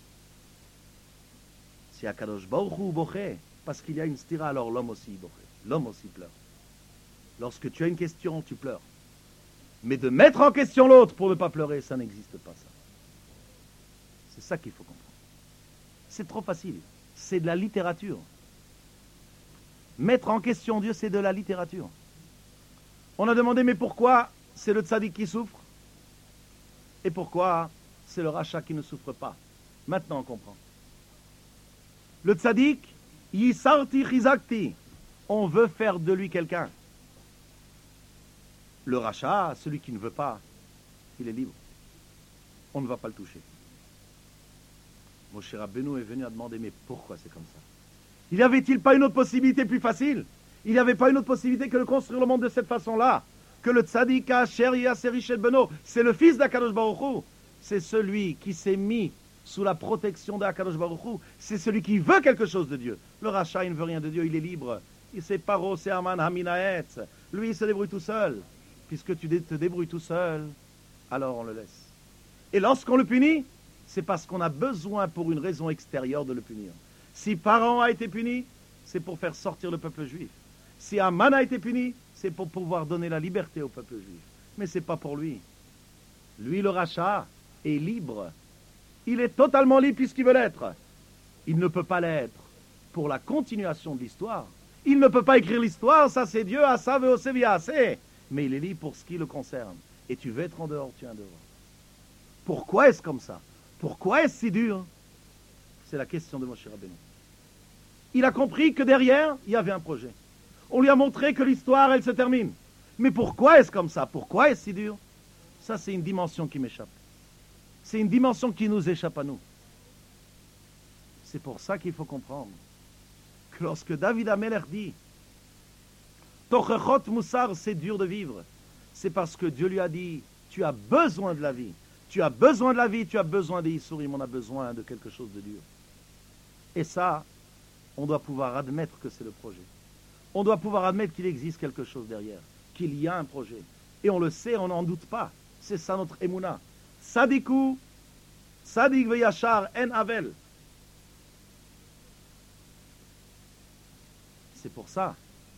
C'est Akadosh Baruch Hu boché, parce qu'il y a une stira, alors l'homme aussi boché. L'homme aussi pleure. Lorsque tu as une question, tu pleures. Mais de mettre en question l'autre pour ne pas pleurer, ça n'existe pas, ça. C'est ça qu'il faut comprendre. C'est trop facile. C'est de la littérature. Mettre en question Dieu, c'est de la littérature. On a demandé, mais pourquoi c'est le tzaddik qui souffre? Et pourquoi c'est le rachat qui ne souffre pas? Maintenant on comprend. Le tzaddik, yisarti chizakti, on veut faire de lui quelqu'un. Le rachat, celui qui ne veut pas, il est libre. On ne va pas le toucher. Moshe Rabbeinu est venu à demander, mais pourquoi c'est comme ça? Il n'y avait-il pas une autre possibilité plus facile? Il n'y avait pas une autre possibilité que de construire le monde de cette façon-là? Que le tzaddik Asher Yasser Ish et Beno, c'est le fils d'Akadosh Baruch Hu. C'est celui qui s'est mis sous la protection d'Akadosh Baruch Hu. C'est celui qui veut quelque chose de Dieu. Le rachat, il ne veut rien de Dieu, il est libre. Il sait Paro, c'est Aman Haminaetz. Lui, il se débrouille tout seul. Puisque tu te débrouilles tout seul, alors on le laisse. Et lorsqu'on le punit, c'est parce qu'on a besoin pour une raison extérieure de le punir. Si Pharaon a été puni, c'est pour faire sortir le peuple juif. Si Aman a été puni, c'est pour pouvoir donner la liberté au peuple juif. Mais ce n'est pas pour lui. Lui, le rachat, est libre. Il est totalement libre puisqu'il veut l'être. Il ne peut pas l'être pour la continuation de l'histoire. Il ne peut pas écrire l'histoire, ça c'est Dieu, à ça veut au assez. Mais il est libre pour ce qui le concerne. Et tu veux être en dehors, tu es en dehors. Pourquoi est-ce comme ça? Pourquoi est-ce si dur? C'est la question de Moshe Rabbeinu. Il a compris que derrière, il y avait un projet. On lui a montré que l'histoire, elle se termine. Mais pourquoi est-ce comme ça? Pourquoi est-ce si dur? Ça, c'est une dimension qui m'échappe. C'est une dimension qui nous échappe à nous. C'est pour ça qu'il faut comprendre que lorsque David Ameler dit Tochechot Moussar, c'est dur de vivre, c'est parce que Dieu lui a dit tu as besoin de la vie. Tu as besoin de la vie, tu as besoin des Issourim, on a besoin de quelque chose de dur. Et ça, on doit pouvoir admettre que c'est le projet. On doit pouvoir admettre qu'il existe quelque chose derrière, qu'il y a un projet. Et on le sait, on n'en doute pas. C'est ça notre émouna. Sadikou, Sadik veyachar en avel. C'est pour ça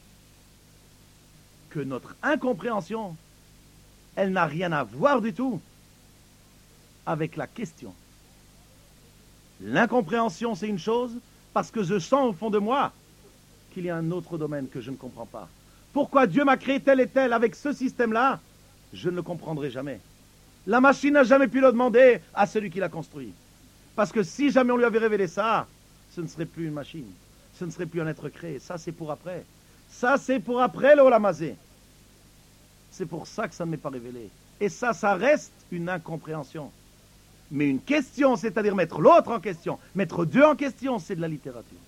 que notre incompréhension, elle n'a rien à voir du tout avec la question. L'incompréhension, c'est une chose, parce que je sens au fond de moi qu'il y a un autre domaine que je ne comprends pas. Pourquoi Dieu m'a créé tel et tel avec ce système-là? Je ne le comprendrai jamais. La machine n'a jamais pu le demander à celui qui l'a construit. Parce que si jamais on lui avait révélé ça, ce ne serait plus une machine. Ce ne serait plus un être créé. Ça, c'est pour après. Ça, c'est pour après le Olamazé. C'est pour ça que ça ne m'est pas révélé. Et ça reste une incompréhension. Mais une question, c'est-à-dire mettre l'autre en question, mettre Dieu en question, c'est de la littérature.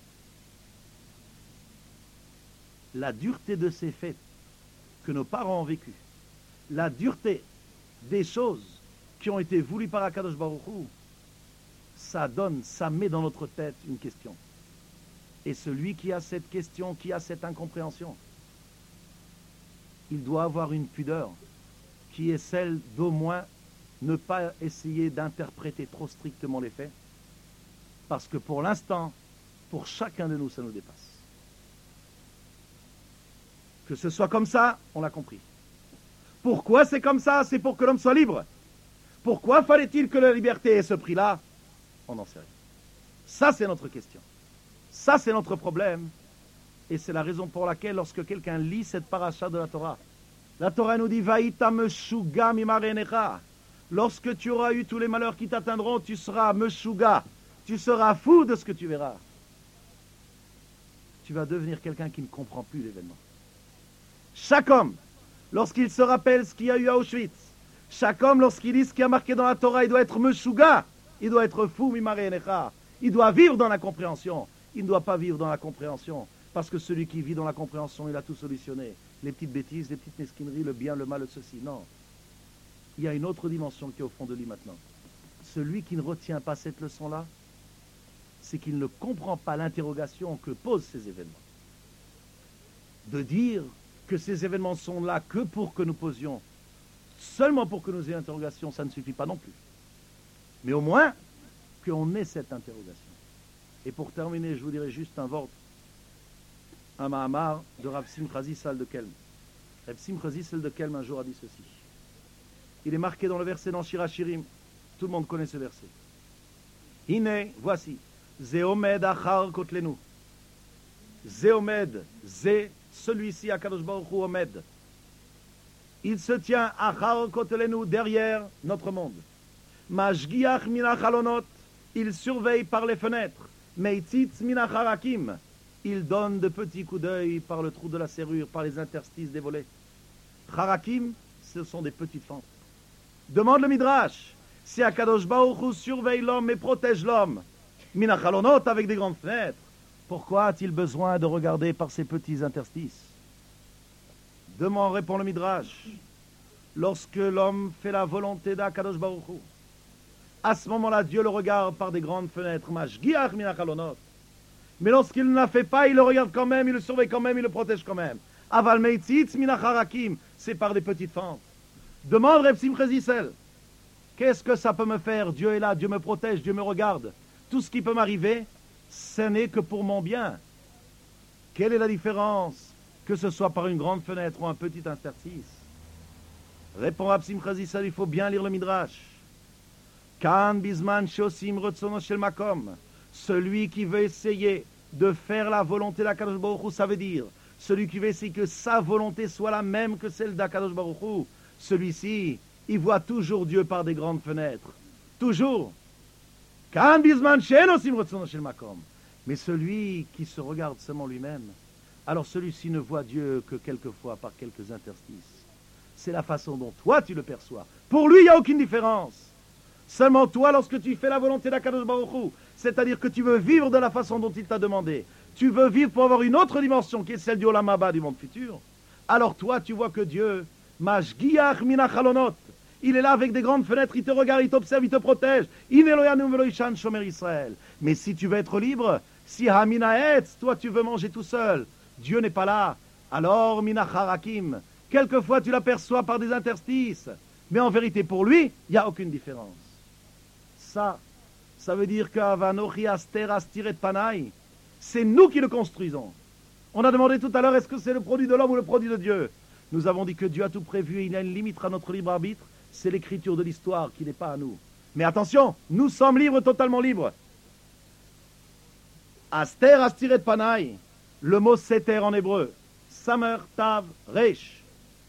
La dureté de ces faits que nos parents ont vécus, la dureté des choses qui ont été voulues par Akadosh Baruch Hu, ça met dans notre tête une question. Et celui qui a cette question, qui a cette incompréhension, il doit avoir une pudeur qui est celle d'au moins ne pas essayer d'interpréter trop strictement les faits, parce que pour l'instant, pour chacun de nous, ça nous dépasse. Que ce soit comme ça, on l'a compris. Pourquoi c'est comme ça? C'est pour que l'homme soit libre. Pourquoi fallait-il que la liberté ait ce prix-là? On n'en sait rien. Ça, c'est notre question. Ça, c'est notre problème. Et c'est la raison pour laquelle, lorsque quelqu'un lit cette paracha de la Torah nous dit « Vaïta meshuga mimarenecha » lorsque tu auras eu tous les malheurs qui t'atteindront, tu seras meshuga. Tu seras fou de ce que tu verras. Tu vas devenir quelqu'un qui ne comprend plus l'événement. Chaque homme, lorsqu'il se rappelle ce qu'il y a eu à Auschwitz, chaque homme, lorsqu'il lit ce qui a marqué dans la Torah, il doit être meshuga. Il doit être fou, mimarenecha. Il doit vivre dans l'incompréhension. Il ne doit pas vivre dans la compréhension. Parce que celui qui vit dans la compréhension, il a tout solutionné. Les petites bêtises, les petites mesquineries, le bien, le mal, le ceci. Non. Il y a une autre dimension qui est au fond de lui maintenant. Celui qui ne retient pas cette leçon-là, c'est qu'il ne comprend pas l'interrogation que posent ces événements. De dire que ces événements sont là que pour que nous posions, seulement pour que nous ayons interrogation, ça ne suffit pas non plus. Mais au moins, qu'on ait cette interrogation. Et pour terminer, je vous dirai juste un mahamar de Rav Simcha Zissal de Kelm. Rav Simcha Zissal de Kelm un jour a dit ceci. Il est marqué dans le verset dans Shir HaShirim. Tout le monde connaît ce verset. Hine, voici. Zeomed achar kotlenu. Zeomed, celui-ci, Akadosh Baruch Hu Omed. Il se tient achar kotlenu, derrière notre monde. Mashgiach min achalonot. Il surveille par les fenêtres. Meitzitz minacharakim. Il donne de petits coups d'œil par le trou de la serrure, par les interstices des volets. Charakim, ce sont des petites fentes. Demande le Midrash. Si Akadosh Baruch Hu surveille l'homme et protège l'homme, minachalonot avec des grandes fenêtres, pourquoi a-t-il besoin de regarder par ces petits interstices? Demande, répond le Midrash. Lorsque l'homme fait la volonté d'Akadosh Baruch Hu, à ce moment-là, Dieu le regarde par des grandes fenêtres. Mashgiach minachalonot. Mais lorsqu'il ne la fait pas, il le regarde quand même, il le surveille quand même, il le protège quand même. Aval meitzitz minacharakim, c'est par des petites fentes. Demande Reb Simcha Zissel. Qu'est-ce que ça peut me faire? Dieu est là, Dieu me protège, Dieu me regarde. Tout ce qui peut m'arriver, ce n'est que pour mon bien. Quelle est la différence, que ce soit par une grande fenêtre ou un petit interstice? Répond Reb Simcha Zissel, il faut bien lire le Midrash. Kan bisman shosim retzono shel makom. Celui qui veut essayer de faire la volonté d'Akadosh Baruch Hu, ça veut dire celui qui veut essayer que sa volonté soit la même que celle d'Akadosh Baruch Hu, celui-ci, il voit toujours Dieu par des grandes fenêtres. Toujours. Kan bisman shenosim retzono shel makom. Mais celui qui se regarde seulement lui-même, alors celui-ci ne voit Dieu que quelquefois par quelques interstices. C'est la façon dont toi tu le perçois. Pour lui, il n'y a aucune différence. Seulement toi, lorsque tu fais la volonté d'Akadosh Baruch Hu, c'est-à-dire que tu veux vivre de la façon dont il t'a demandé, tu veux vivre pour avoir une autre dimension qui est celle du Olam Haba, du monde futur, alors toi, tu vois que Dieu, Mashgiach minachalonot, il est là avec des grandes fenêtres, il te regarde, il t'observe, il te protège. Mais si tu veux être libre, si Haminaetz, toi tu veux manger tout seul, Dieu n'est pas là, alors minacharakim, quelquefois tu l'aperçois par des interstices, mais en vérité pour lui, il n'y a aucune différence. Ça veut dire qu'Avanochi Aster Astiret Panai, c'est nous qui le construisons. On a demandé tout à l'heure, est-ce que c'est le produit de l'homme ou le produit de Dieu? Nous avons dit que Dieu a tout prévu et il y a une limite à notre libre arbitre, c'est l'écriture de l'histoire qui n'est pas à nous. Mais attention, nous sommes libres, totalement libres. Aster Astiret Panai, le mot seter en hébreu, Samer Tav Resh.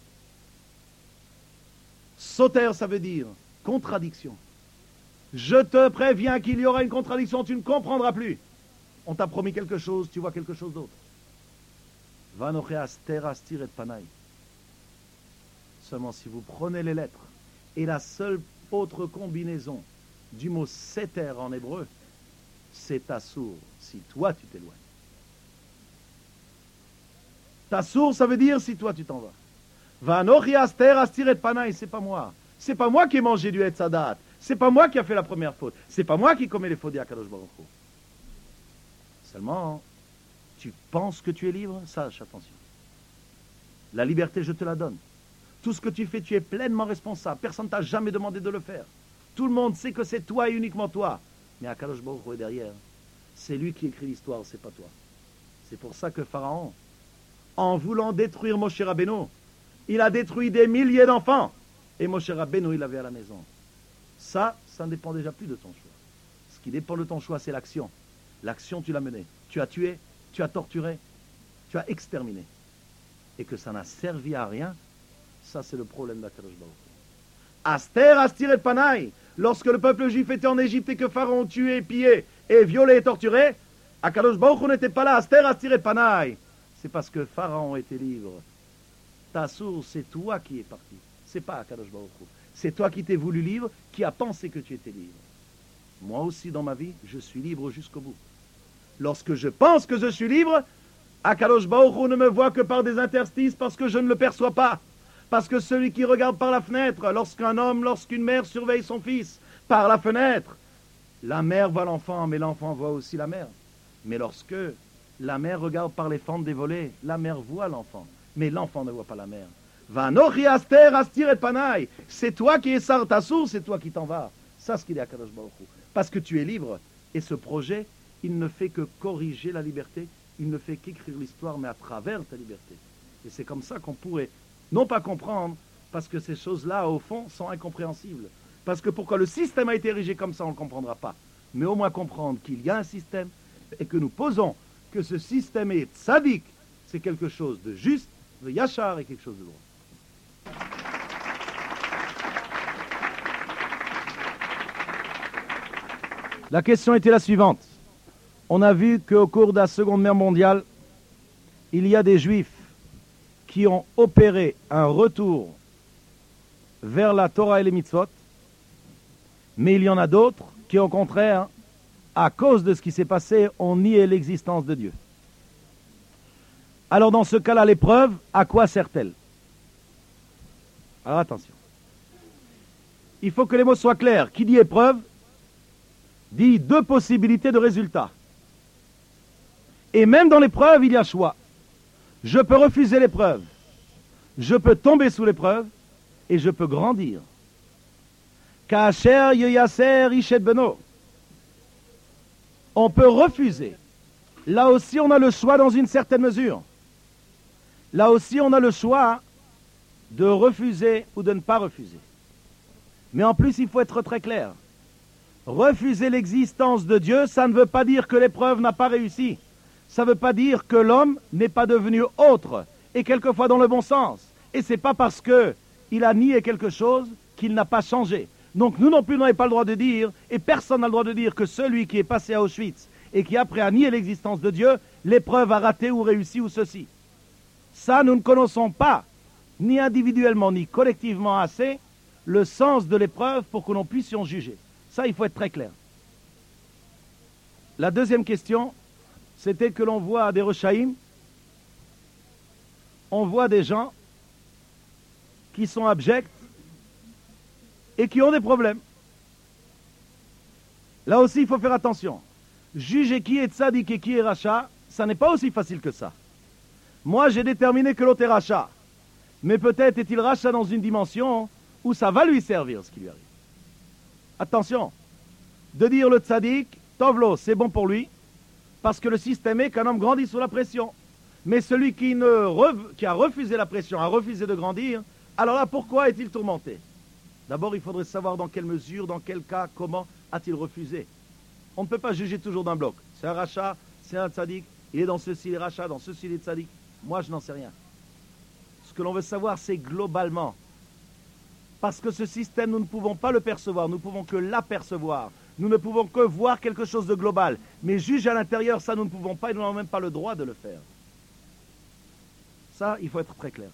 Soter, ça veut dire contradiction. Je te préviens qu'il y aura une contradiction, tu ne comprendras plus. On t'a promis quelque chose, tu vois quelque chose d'autre. Vanoche aster astir et panai. Seulement si vous prenez les lettres et la seule autre combinaison du mot seter en hébreu, c'est tassour, si toi tu t'éloignes. Tassour, ça veut dire si toi tu t'en vas. Vanochi aster astir et panai, c'est pas moi. C'est pas moi qui ai mangé du Etzadat. C'est pas moi qui a fait la première faute. C'est pas moi qui commets les fautes d'Akadosh Baruch Hu. Seulement, tu penses que tu es libre? Sache, attention. La liberté, je te la donne. Tout ce que tu fais, tu es pleinement responsable. Personne ne t'a jamais demandé de le faire. Tout le monde sait que c'est toi et uniquement toi. Mais Akadosh Baruch Hu est derrière. C'est lui qui écrit l'histoire, c'est pas toi. C'est pour ça que Pharaon, en voulant détruire Moshe Rabbeinu, il a détruit des milliers d'enfants. Et Moshe Rabbeinu, il l'avait à la maison. Ça ne dépend déjà plus de ton choix. Ce qui dépend de ton choix, c'est l'action. L'action, tu l'as menée. Tu as tué, tu as torturé, tu as exterminé. Et que ça n'a servi à rien, ça c'est le problème d'Akadosh Baruch Hu. Aster, Astir et Panay, lorsque le peuple juif était en Égypte et que Pharaon tué, pillé et violé et torturé, Akadosh Baruch Hu n'était pas là. Aster, Astir et Panay. C'est parce que Pharaon était libre. Ta source, c'est toi qui es parti. C'est pas Akadosh Baruch Hu. C'est toi qui t'es voulu libre, qui a pensé que tu étais libre. Moi aussi, dans ma vie, je suis libre jusqu'au bout. Lorsque je pense que je suis libre, Akadosh Baruch Hu ne me voit que par des interstices parce que je ne le perçois pas. Parce que celui qui regarde par la fenêtre, lorsqu'un homme, lorsqu'une mère surveille son fils par la fenêtre, la mère voit l'enfant, mais l'enfant voit aussi la mère. Mais lorsque la mère regarde par les fentes des volets, la mère voit l'enfant, mais l'enfant ne voit pas la mère. Vanochi aster astir et panai. C'est toi qui es sar ta source, c'est toi qui t'en vas. Ça, ce qu'il est à Kadosh Baruch Hu. Parce que tu es libre. Et ce projet, il ne fait que corriger la liberté. Il ne fait qu'écrire l'histoire, mais à travers ta liberté. Et c'est comme ça qu'on pourrait, non pas comprendre, parce que ces choses-là, au fond, sont incompréhensibles. Parce que pourquoi le système a été érigé comme ça, on ne le comprendra pas. Mais au moins comprendre qu'il y a un système et que nous posons que ce système est tzaddik, c'est quelque chose de juste, de yachar et quelque chose de droit. La question était la suivante. On a vu qu'au cours de la Seconde Guerre mondiale, il y a des Juifs qui ont opéré un retour vers la Torah et les mitzvot, mais il y en a d'autres qui, au contraire, à cause de ce qui s'est passé, ont nié l'existence de Dieu. Alors dans ce cas-là, l'épreuve, à quoi sert-elle? Alors attention. Il faut que les mots soient clairs. Qui dit épreuve, dit deux possibilités de résultats. Et même dans l'épreuve, il y a choix. Je peux refuser l'épreuve, je peux tomber sous l'épreuve, et je peux grandir. Kacher yeyaser ishet beno. On peut refuser. Là aussi, on a le choix dans une certaine mesure. Là aussi, on a le choix de refuser ou de ne pas refuser. Mais en plus, il faut être très clair. Refuser l'existence de Dieu, ça ne veut pas dire que l'épreuve n'a pas réussi. Ça ne veut pas dire que l'homme n'est pas devenu autre, et quelquefois dans le bon sens. Et ce n'est pas parce qu'il a nié quelque chose qu'il n'a pas changé. Donc nous non plus, on n'avons pas le droit de dire, et personne n'a le droit de dire que celui qui est passé à Auschwitz et qui après a nié l'existence de Dieu, l'épreuve a raté ou réussi ou ceci. Ça, nous ne connaissons pas, ni individuellement ni collectivement assez, le sens de l'épreuve pour que l'on puisse en juger. Ça, il faut être très clair. La deuxième question, c'était que l'on voit des Rechaïm, on voit des gens qui sont abjects et qui ont des problèmes. Là aussi, il faut faire attention. Juger qui est tzaddik et qui est racha, ça n'est pas aussi facile que ça. Moi, j'ai déterminé que l'autre est racha. Mais peut-être est-il racha dans une dimension où ça va lui servir, ce qui lui arrive. Attention, de dire le tzaddik, tovlo, c'est bon pour lui, parce que le système est qu'un homme grandit sous la pression. Mais celui qui a refusé la pression, a refusé de grandir, alors là, pourquoi est-il tourmenté? D'abord, il faudrait savoir dans quelle mesure, dans quel cas, comment a-t-il refusé. On ne peut pas juger toujours d'un bloc. C'est un rachat, c'est un tzaddik, il est dans ceci, il est rachat, dans ceci, il est tzaddik. Moi, je n'en sais rien. Ce que l'on veut savoir, c'est globalement. Parce que ce système, nous ne pouvons pas le percevoir, nous ne pouvons que l'apercevoir. Nous ne pouvons que voir quelque chose de global. Mais juger à l'intérieur, ça, nous ne pouvons pas et nous n'avons même pas le droit de le faire. Ça, il faut être très clair.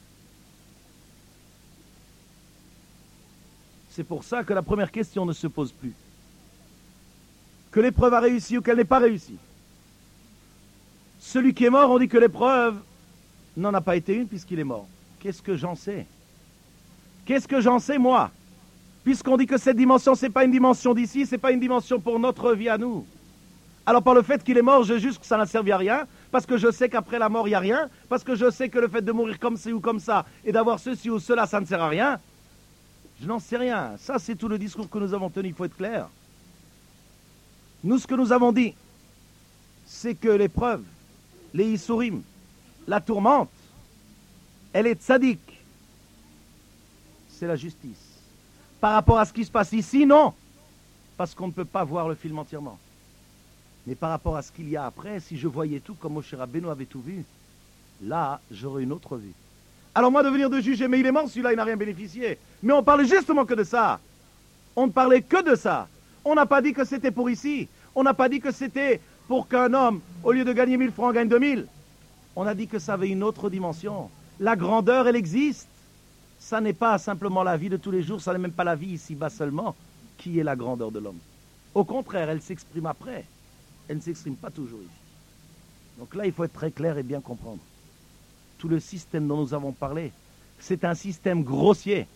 C'est pour ça que la première question ne se pose plus. Que l'épreuve a réussi ou qu'elle n'ait pas réussi. Celui qui est mort, on dit que l'épreuve n'en a pas été une puisqu'il est mort. Qu'est-ce que j'en sais? Qu'est-ce que j'en sais, moi? Puisqu'on dit que cette dimension, ce n'est pas une dimension d'ici, ce n'est pas une dimension pour notre vie à nous. Alors par le fait qu'il est mort, je juge que ça n'a servi à rien, parce que je sais qu'après la mort, il n'y a rien, parce que je sais que le fait de mourir comme ci ou comme ça, et d'avoir ceci ou cela, ça ne sert à rien. Je n'en sais rien. Ça, c'est tout le discours que nous avons tenu, il faut être clair. Nous, ce que nous avons dit, c'est que l'épreuve, les Issourim, la tourmente, elle est tzaddik. C'est la justice. Par rapport à ce qui se passe ici, non. Parce qu'on ne peut pas voir le film entièrement. Mais par rapport à ce qu'il y a après, si je voyais tout comme Moshe Rabbeinu avait tout vu, là, j'aurais une autre vue. Alors moi, de venir de juger, mais il est mort, celui-là, il n'a rien bénéficié. Mais on parlait justement que de ça. On ne parlait que de ça. On n'a pas dit que c'était pour ici. On n'a pas dit que c'était pour qu'un homme, au lieu de gagner 1000 francs, gagne 2000. On a dit que ça avait une autre dimension. La grandeur, elle existe. Ça n'est pas simplement la vie de tous les jours, ça n'est même pas la vie ici-bas seulement qui est la grandeur de l'homme. Au contraire, elle s'exprime après. Elle ne s'exprime pas toujours ici. Donc là, il faut être très clair et bien comprendre. Tout le système dont nous avons parlé, c'est un système grossier.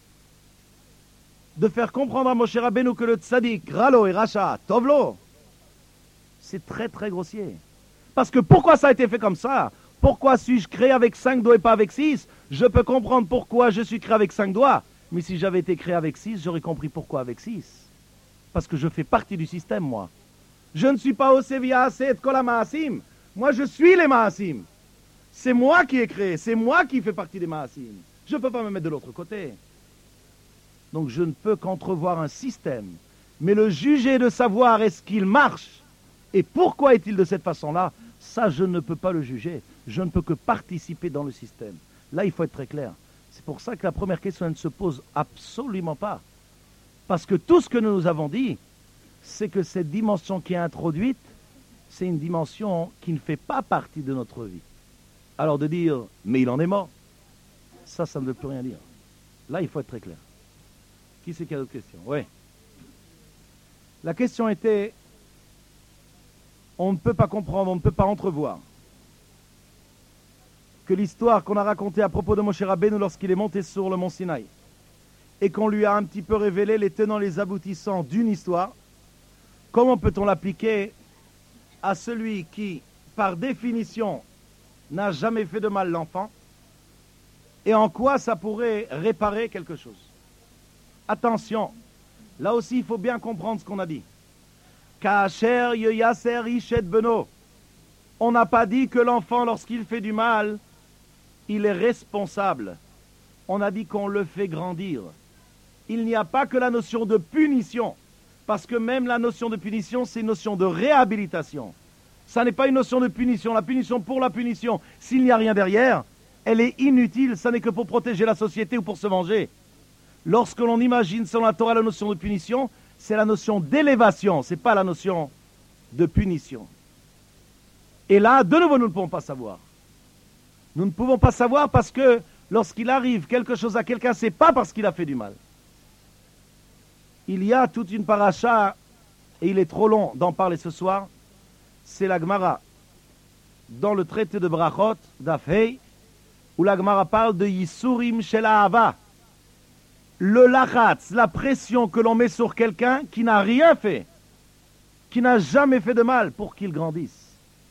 De faire comprendre à Moshe Rabbeinu que le tzaddik, ralo et racha, tovlo, c'est très très grossier. Parce que pourquoi ça a été fait comme ça? Pourquoi suis-je créé avec 5 doigts et pas avec 6? Je peux comprendre pourquoi je suis créé avec 5 doigts. Mais si j'avais été créé avec 6, j'aurais compris pourquoi avec 6. Parce que je fais partie du système, moi. Je ne suis pas au Sevilla Aset Kola Maasim. Moi, je suis les Maasim. C'est moi qui ai créé. C'est moi qui fais partie des Maasim. Je ne peux pas me mettre de l'autre côté. Donc, je ne peux qu'entrevoir un système. Mais le juger de savoir est-ce qu'il marche et pourquoi est-il de cette façon-là, ça, je ne peux pas le juger. Je ne peux que participer dans le système. Là, il faut être très clair. C'est pour ça que la première question, elle ne se pose absolument pas. Parce que tout ce que nous avons dit, c'est que cette dimension qui est introduite, c'est une dimension qui ne fait pas partie de notre vie. Alors de dire, mais il en est mort, ça ne veut plus rien dire. Là, il faut être très clair. Qui c'est qui a d'autres questions? Oui. La question était, on ne peut pas comprendre, on ne peut pas entrevoir que l'histoire qu'on a racontée à propos de Moshe Rabbeinu lorsqu'il est monté sur le mont Sinaï et qu'on lui a un petit peu révélé les tenants, les aboutissants d'une histoire, comment peut-on l'appliquer à celui qui, par définition, n'a jamais fait de mal l'enfant, et en quoi ça pourrait réparer quelque chose? Attention, là aussi il faut bien comprendre ce qu'on a dit. Kacher yeyaser ishet beno. On n'a pas dit que l'enfant, lorsqu'il fait du mal, il est responsable. On a dit qu'on le fait grandir. Il n'y a pas que la notion de punition, parce que même la notion de punition, c'est une notion de réhabilitation. Ça n'est pas une notion de punition. La punition pour la punition, s'il n'y a rien derrière, elle est inutile. Ça n'est que pour protéger la société ou pour se venger. Lorsque l'on imagine selon la Torah la notion de punition, c'est la notion d'élévation, ce n'est pas la notion de punition. Et là, de nouveau, nous ne pouvons pas savoir. Nous ne pouvons pas savoir parce que lorsqu'il arrive quelque chose à quelqu'un, ce n'est pas parce qu'il a fait du mal. Il y a toute une paracha, et il est trop long d'en parler ce soir, c'est la Gemara, dans le traité de Brachot, d'Afhei, où la Gemara parle de Yisurim Shel Ahava. Le lachatz, la pression que l'on met sur quelqu'un qui n'a rien fait, qui n'a jamais fait de mal pour qu'il grandisse.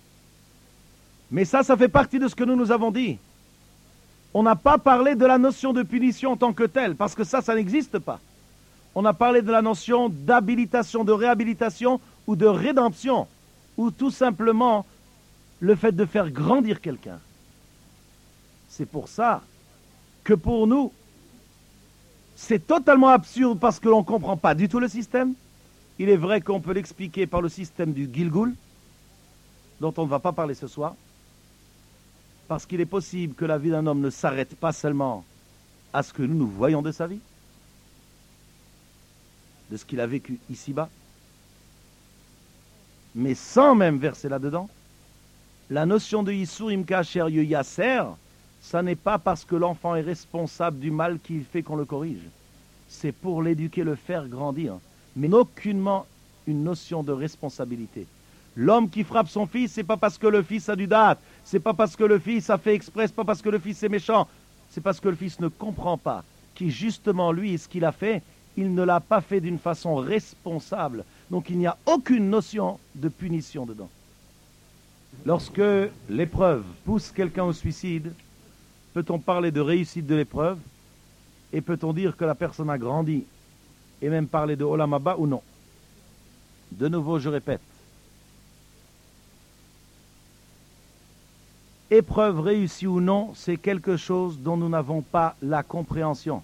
Mais ça fait partie de ce que nous avons dit. On n'a pas parlé de la notion de punition en tant que telle, parce que ça n'existe pas. On a parlé de la notion d'habilitation, de réhabilitation ou de rédemption, ou tout simplement le fait de faire grandir quelqu'un. C'est pour ça que pour nous, c'est totalement absurde parce que l'on ne comprend pas du tout le système. Il est vrai qu'on peut l'expliquer par le système du Gilgul, dont on ne va pas parler ce soir, parce qu'il est possible que la vie d'un homme ne s'arrête pas seulement à ce que nous voyons de sa vie, de ce qu'il a vécu ici-bas, mais sans même verser là-dedans. La notion de Yisurim Kacher Yeyaser, ça n'est pas parce que l'enfant est responsable du mal qu'il fait qu'on le corrige. C'est pour l'éduquer, le faire grandir. Mais aucunement une notion de responsabilité. L'homme qui frappe son fils, c'est pas parce que le fils a du date, c'est pas parce que le fils a fait exprès, c'est pas parce que le fils est méchant, c'est parce que le fils ne comprend pas, qui justement lui, ce qu'il a fait, il ne l'a pas fait d'une façon responsable. Donc il n'y a aucune notion de punition dedans. Lorsque l'épreuve pousse quelqu'un au suicide, peut-on parler de réussite de l'épreuve? Et peut-on dire que la personne a grandi? Et même parler de Olam Haba ou non? De nouveau, je répète. Épreuve réussie ou non, c'est quelque chose dont nous n'avons pas la compréhension.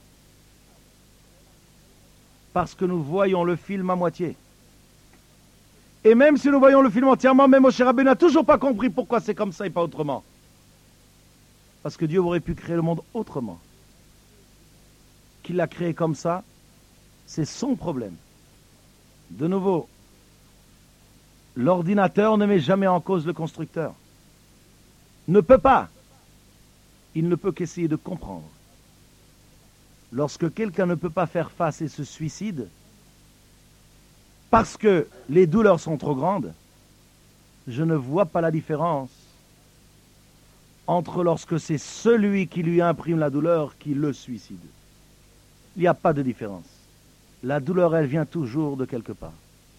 Parce que nous voyons le film à moitié. Et même si nous voyons le film entièrement, même Moshe Rabbeinu n'a toujours pas compris pourquoi c'est comme ça et pas autrement. Parce que Dieu aurait pu créer le monde autrement. Qu'il l'a créé comme ça, c'est son problème. De nouveau, l'ordinateur ne met jamais en cause le constructeur. Ne peut pas. Il ne peut qu'essayer de comprendre. Lorsque quelqu'un ne peut pas faire face et se suicide, parce que les douleurs sont trop grandes, je ne vois pas la différence entre lorsque c'est celui qui lui imprime la douleur qui le suicide. Il n'y a pas de différence. La douleur, elle vient toujours de quelque part.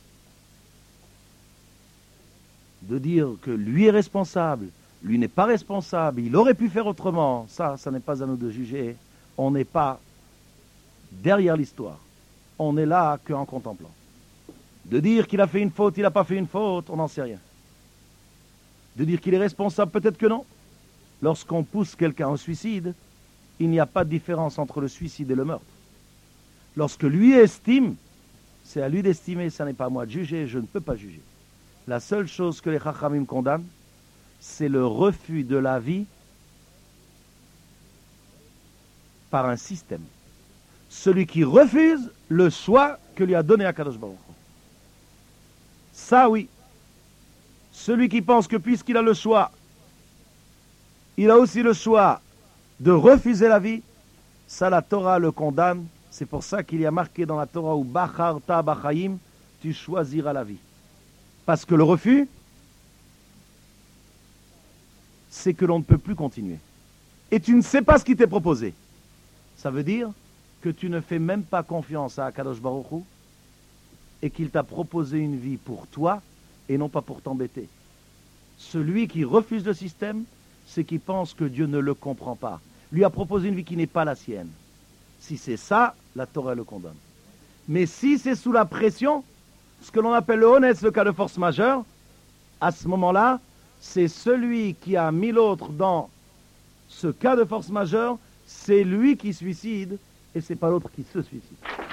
De dire que lui est responsable, lui n'est pas responsable, il aurait pu faire autrement, ça n'est pas à nous de juger. On n'est pas derrière l'histoire. On est là qu'en contemplant. De dire qu'il a fait une faute, il n'a pas fait une faute, on n'en sait rien. De dire qu'il est responsable, peut-être que non. Lorsqu'on pousse quelqu'un au suicide, il n'y a pas de différence entre le suicide et le meurtre. Lorsque lui estime, c'est à lui d'estimer, ça n'est pas à moi de juger, je ne peux pas juger. La seule chose que les Chachamim condamnent, c'est le refus de la vie par un système. Celui qui refuse le choix que lui a donné Akadosh Baruch Hu. Ça, oui. Celui qui pense que puisqu'il a le choix, il a aussi le choix de refuser la vie, ça, la Torah le condamne. C'est pour ça qu'il y a marqué dans la Torah où Bacharta Bachayim, tu choisiras la vie. Parce que le refus, c'est que l'on ne peut plus continuer. Et tu ne sais pas ce qui t'est proposé. Ça veut dire que tu ne fais même pas confiance à Akadosh Baruch Hu et qu'il t'a proposé une vie pour toi et non pas pour t'embêter. Celui qui refuse le système, c'est qu'il pense que Dieu ne le comprend pas. Lui a proposé une vie qui n'est pas la sienne. Si c'est ça, la Torah le condamne. Mais si c'est sous la pression, ce que l'on appelle le honnête, le cas de force majeure, à ce moment-là, c'est celui qui a mis l'autre dans ce cas de force majeure, c'est lui qui suicide et c'est pas l'autre qui se suicide.